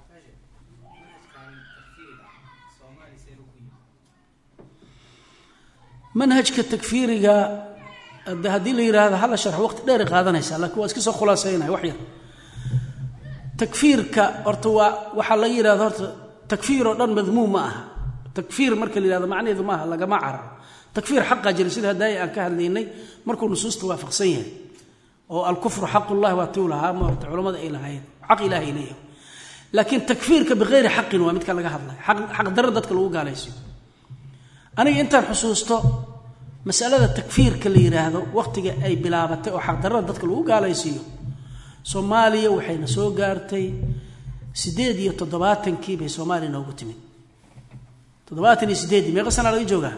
manhajka takfiiriga hadii la yiraahdo hal sharx waqti dheer qaadanaysa laakiin waa iska soo khulaasaynaa wax yar takfiirka horta waa waxa la yiraahdo horta takfiir oo dhan madmuum ma aha takfiir marka la yiraahdo macnaheedu ma aha laga ma cararo takfiir xaqqa jira sida haday aan ka hadlaynay markuu nusuusta waafaqsan yahay oo al-kufru haqqullah wa tuulaha ma culimada ay lahaayeen xaq ilaahi leeyahay laakiin takfiirka bighayri haqqin waa midka laga hadlay xaq xaq darro dadka lagu gaalaysiyo aniga intaan xusuusto mas'alada takfiirka la yiraahdo waqtiga ay bilaabatay oo xaq darro dadka lagu gaalaysiyo Soomaaliya waxayna soo gaartay sideed iyo toddobaatan kii bay Soomaaliya noogu timid toddobaatan iyo sideed meeqa sano laga joogaa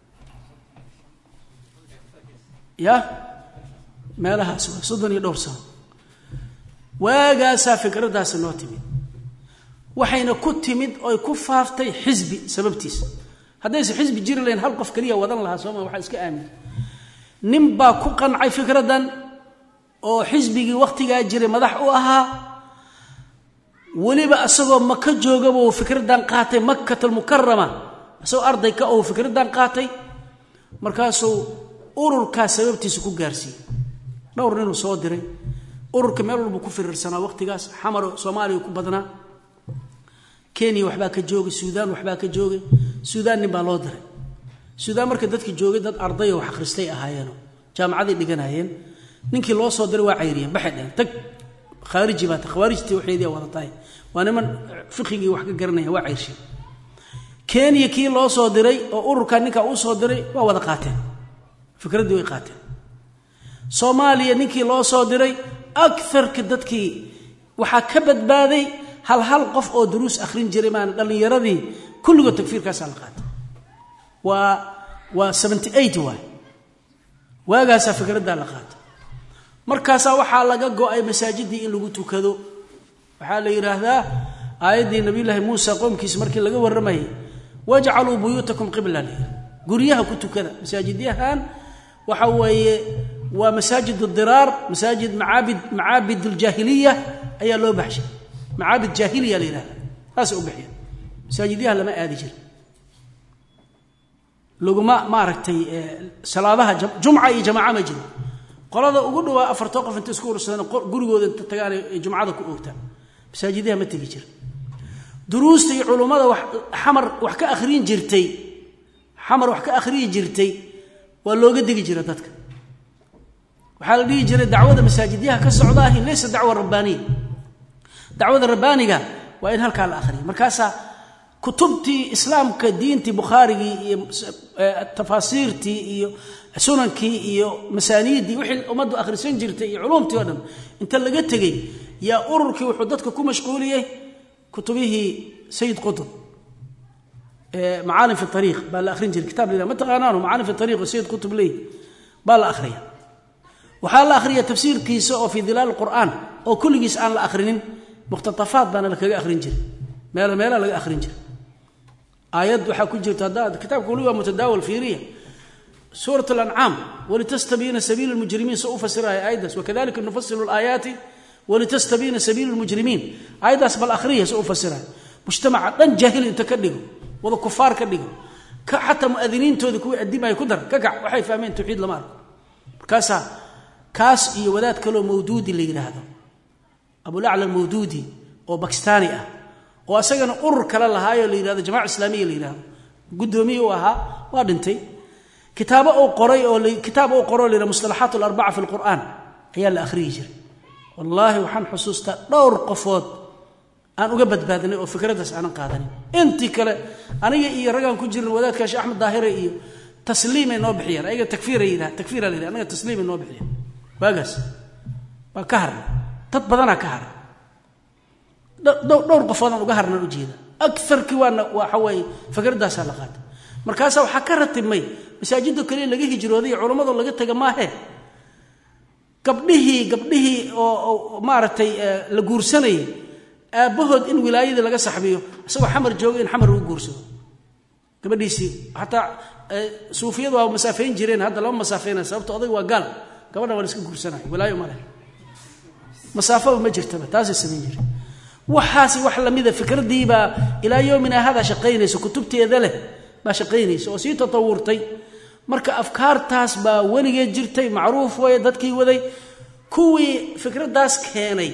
ya meelaha soddon iyo dhowr sano waagaas fikradaas noo timid waxayna ku timid oo ku faaftay xisbi sababtiisa haddayse xisbi jiri leen hal qof kaliya wadan lahaa Soomaaliya waxa iska aamin nin baa ku qancay fikradan oo xisbigi waqtiga jiray madax u ahaa waliba asagoo Makka joogaba oo fikradan qaatay Makkatul Mukarrama asoo arday ka oo fikradan qaatay markaasuu ururka sababtiisa ku gaarsiiyay dhowr nin soo diray ururka meel walba ku firirsanaa waqtigaas xamar Soomaaliya ku badnaa Kenya waxba ka joogay Suudaan waxba ka joogay Suudaan nin baa loo diray Suudaan marka dadkii joogay dad arday wax akhristay ahaayeen jaamacadii dhiganayeen ninkii loo soo diray waa cayriyeen baxadeen tag khariji ba khawaarijtii waxeedii wadatay waa niman fiqhigi wax ka garanaya waa cayrshay Kenya kii loo soo diray oo ururka ninka uu soo diray waa wada qaateen fikradii way qaateen Soomaaliya ninkii loo soo diray akthar ka dadkii waxa ka badbaaday hal hal qof oo duruus akhrin jiray maan dhalinyaradii kulligood takfiirkaas la qaatay waa waa seventy-eight waay waagaas fikradda la qaatay markaas waxa laga go'ay masaajidii in lagu tukado waxa la yiraahdaa aayadii nabiyullaahi Muusa qoomkiisa markii laga waramay waj'alu buyutakum qiblan guriyaha ku tukada masaajidiyahan waxa weeye waa masaajid ad-dirar masaajid macaabid macaabid al-jahiliya ayaa loo baxshay macaabid jahiliya la yiraahdaa taas u bixiya masaajidiyaha lama aadi jir luguma ma aragtay salaadaha jumca iyo jamaaca ma jiro qolada ugu dhawaa afarta qof inta isku urursadaan gurigooda inta tagaan jumcada ku oogtaan masaajidaha ma tagi jir duruusta iyo culimada wax xamar wax ka akhriin jirtay xamar wax ka akhriin jirtay waa looga digi jiray dadka waxa la dhigi jiray dacwada masaajidaha ka socdaa in leeysa dacwo rabbaani dacwada rabbaaniga waa in halka la akhriyo markaasa kutubtii islaamka diintii Bukhariga iyo tafasiirtii iyo sunankii iyo masaaniidii wixii umadu akhrisan jirtay iyo culumtii oo dhan inta laga tagay ya ururkii wuxuu dadka ku mashquuliyay kutubihii Sayyid Qutb ee Ma'aalim fi Tariiq baa la akhrin jiray kitaab lida ma taqaanaano Ma'aalim fi Tariiq Sayyid Qutb leey baa la akhriya waxa la akhriya tafsiirkiisa oo fi dilal Qur'aan oo kulligiis aan la akhrinin muqtatafaat bana la kaga akhrin jiray meel meel laga akhrin jiray ayad waxa ku jirta hada kitaabku waa mutadaawil fiiriya سورة الأنعام ولتستبين سبيل المجرمين سأفسرها أيضا وكذلك نفصل الآيات ولتستبين سبيل المجرمين أيضا بالآخرية سأفسرها مجتمع لن جاهل تكلم وذا كفار كلم حتى مؤذنين تذكوا الدماء يقدر كقع وحي فاهمين توحيد لمار كاسا كاس إيه وذات كلو مودودي اللي هذا أبو الأعلى المودودي أو باكستاني وأسجن أر كلا لهاي اللي هذا جماعة إسلامية اللي هذا قدومي وها وادنتي كتاب أو قري أو كتاب أو قري للمصطلحات الأربعة في القرآن هي الأخريج والله وحن حسوستا دور قفوت أنا أجبت بهذا أو فكرة أنا قادني أنت كلا أنا يجي رجال كجر وذاك كاش أحمد ظاهري إيه تسليم النوبحية أي تكفير إيه تكفير إيه أنا تسليم النوبحية باقس بكهر تطبضنا كهر دور قفوت أنا قهرنا الوجيدة أكثر كوان وحوي فكرة سالقات markaas waxa ka ratibmay masaajidda kale laga hijrooday culimada laga taga maahe gabdhihii gabdhihii oo maaratay la guursanay aabahood in wilaayada laga saxbiyo asagoo xamar joogay in xamar uu guursado gabadhiisi hatta suufiyadu waa masaafeyn jireen hadda lama masaafeynaa sababtoo oday waa gaal gabadha waa iska guursanay wilaayo ma leh masaafo ma jirtaba taasi sameyn jiray waxaasi wax lamida fikradiiba ilaa yoomina hada shaqeynayso kutubteeda leh ما شقينيسو سي تطورتي marka afkaartaas ba waligeed jirtay macruuf way dadkii waday kuwii fikradaas keenay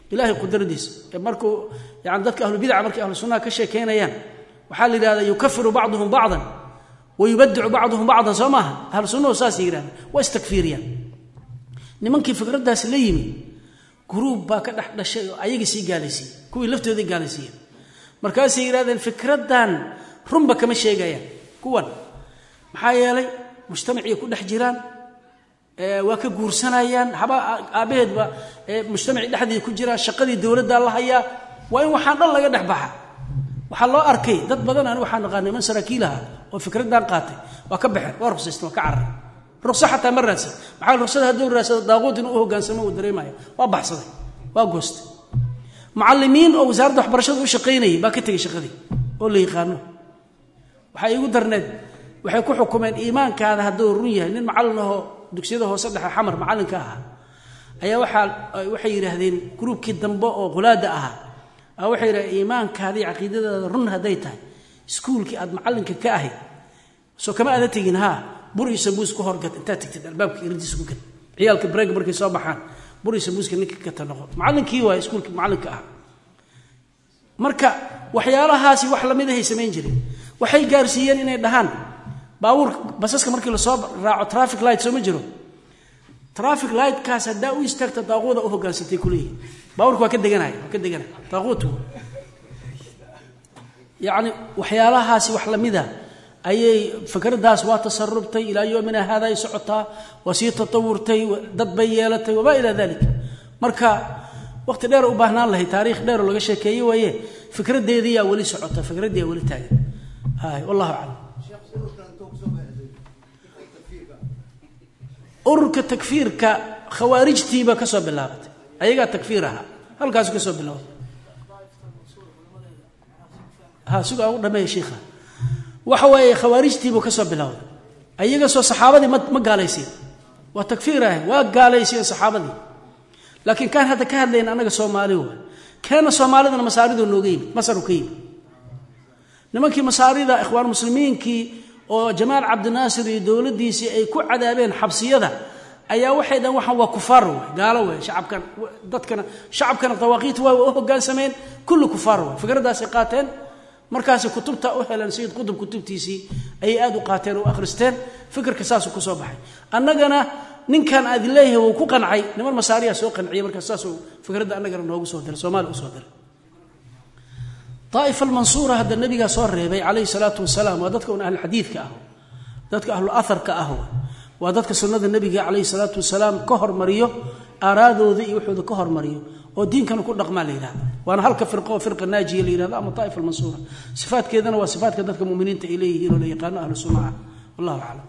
ilaahay qudradiisa markuu yaan dadka ahlu bid'a markii ahlu sunnah ka sheekeynayaan waxa la yiraahdaa yukaffiru ba'dhum ba'dan wa yubaddi'u ba'dhum ba'dan samaha ahlu sunnah saas yiraahdaan wa istakfiriyan nimankii fikradaas la yimi group ba ka dhax dhashay ayaga si gaalaysiin kuwii laftooda gaalaysiin markaas ay yiraahdeen fikradan runba kama sheegayaan kuwan maxaa yeelay mujtamaciga ku dhex jiraan ee waa ka guursanayaan haba aabaheedba ee mujtamaci dhexdii ku jira shaqadii dawladda la haya waa in waxaan dhan laga dhaxbaxa waxa loo arkay dad badan aan waxaan naqaanay man saraakiilaha oo fikradan qaatay waa ka baxay waa ruqsaysto ka carray ruqsa xataa maraysa maxaa ruqsada haduu raasado daaqood inuu hogaansamo uu dareemayo waa baxsaday waa goostay macallimiin oo wasaaradda waxbarashada u shaqeynayay baa ka tagay shaqadii oo la yaqaano waxa igu darneed waxay ku xukumeen iimaankaada haduu run yahay nin macallin ah dugsiyada hoose dhexe xamar macallinka ah ayaa waxa waxay yiraahdeen groupkii dambe oo qulaada ah ah waxay yiraahdeen iimaankaada iyo aqeedadaada run haday tahay iskuulkii aad macallinka ka ahay soo kama aad tagin ha buriisa buus ku horgad inta tagtid albaabka irdiis ku gad ciyalka break markay soo baxaan buriisa buuska ninka ka tanoqo macallinkii waa iskuulkii macallinka ah marka waxyaalahaasi wax lamid ah ay sameyn jireen waxay gaarsiiyeen inay dhahaan baawur basaska markii la soo raaco traffic light soo ma jiro traffic light kaas hadaa u istaagta daaqooda u hogaansatay kulii baawurku waa ka deganay waa ka deganay daaqootu yaani waxyaalahaasi wax lamida ayay fikradaas waa tasarrubtay ila yoomina hada ay socotaa wasiir tatawurtay dad bay yeelatay waba ila dalik marka waqti dheer u baahnaan lahay taariikh dheer laga sheekeeyay waye fikradeedii yaa wali socota fikradii wali taagan hay wallahu a'lam urka takfiirka khawaarijtiiba ka soo bilaabatay ayaga takfiiraha halkaas ka soo bilowday ha suuqa u dhameeyay sheekha waxa way khawaarijtiiba ka soo bilowday ayaga soo saxaabadii ma gaalaysiin waa takfiiraha waa gaalaysiin saxaabadii laakiin kan hada ka hadlayna anaga Soomaaliyo kana Soomaalidana masaaridu nooga yimid masaru ka yimid nimankii masaarida ikhwaan muslimiinkii oo Jamaal Abdul Nasir iyo dawladiisii ay ku cadaabeen xabsiyada ayaa waxay dhan waxan waa kufaar gaalo way shacabkan dadkana shacabkana tawaaqiit waa oo hoggaansameen kullu kufaar way fikradaas ay qaateen markaas kutubta oo helan sayid qudub kutubtiisii ay aad u qaateen oo akhristeen fikirka saas ku soo baxay annagana ninkan aad leeyahay uu ku qancay niman masaariya soo qanciyay markaas saas oo fikradda annagana noogu soo diray Soomaali u soo diray طائفة المنصورة هذا النبي صار ربي عليه الصلاة والسلام وذاتك أهل الحديث كأهو ذاتك أهل الأثر كأهو وذاتك سنة النبي عليه الصلاة والسلام كهر مريو أرادوا ذي يوحد كهر مريو والدين كانوا كل رقم عليه وأنا هلك فرقة فرقة الناجية اللي هذا أما طائفة المنصورة صفات كذا وصفات كذا كمؤمنين إليه ولا يقالون أهل السماع والله أعلم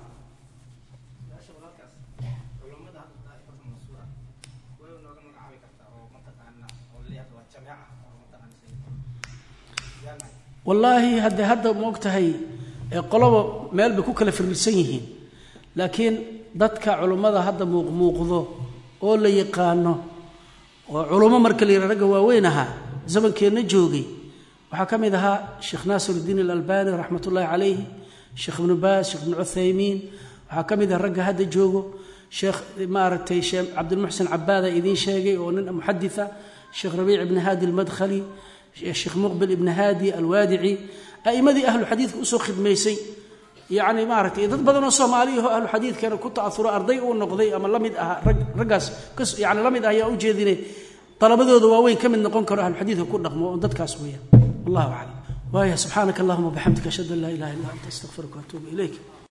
والله هذا هذا موقتهي قلوب ميل بكو كلا فريسان yihiin laakiin dadka culimada hadda muuqmuuqdo oo la yaqaano oo culimo marka la yiraahdo waaweynaha zamankeena joogay waxa kamid aha Sheikh Nasiruddin Al-Albani rahmatullahi alayhi Sheikh Ibn Baz Sheikh Ibn Uthaymeen waxa kamid ah ragga hadda joogo Sheikh Maaratay Sheikh Abdul Muhsin Abada idin sheegay oo nin muhadditha Sheikh Rabi' ibn Hadi Al-Madkhali الشيخ مقبل ابن هادي الوادعي أئمة أهل الحديث أسو خدميسي يعني ما عرفت إذا بدنا الصومالي أهل الحديث كانوا كنت أثر أرضي والنقضي أما لمد رجس كس يعني لمد هي أوجدني طلب ذو ذوين كم من نقول كانوا أهل الحديث وكل رقم وضد كاسوية الله أعلم ويا سبحانك اللهم وبحمدك أشهد أن لا إله إلا أنت أستغفرك وأتوب إليك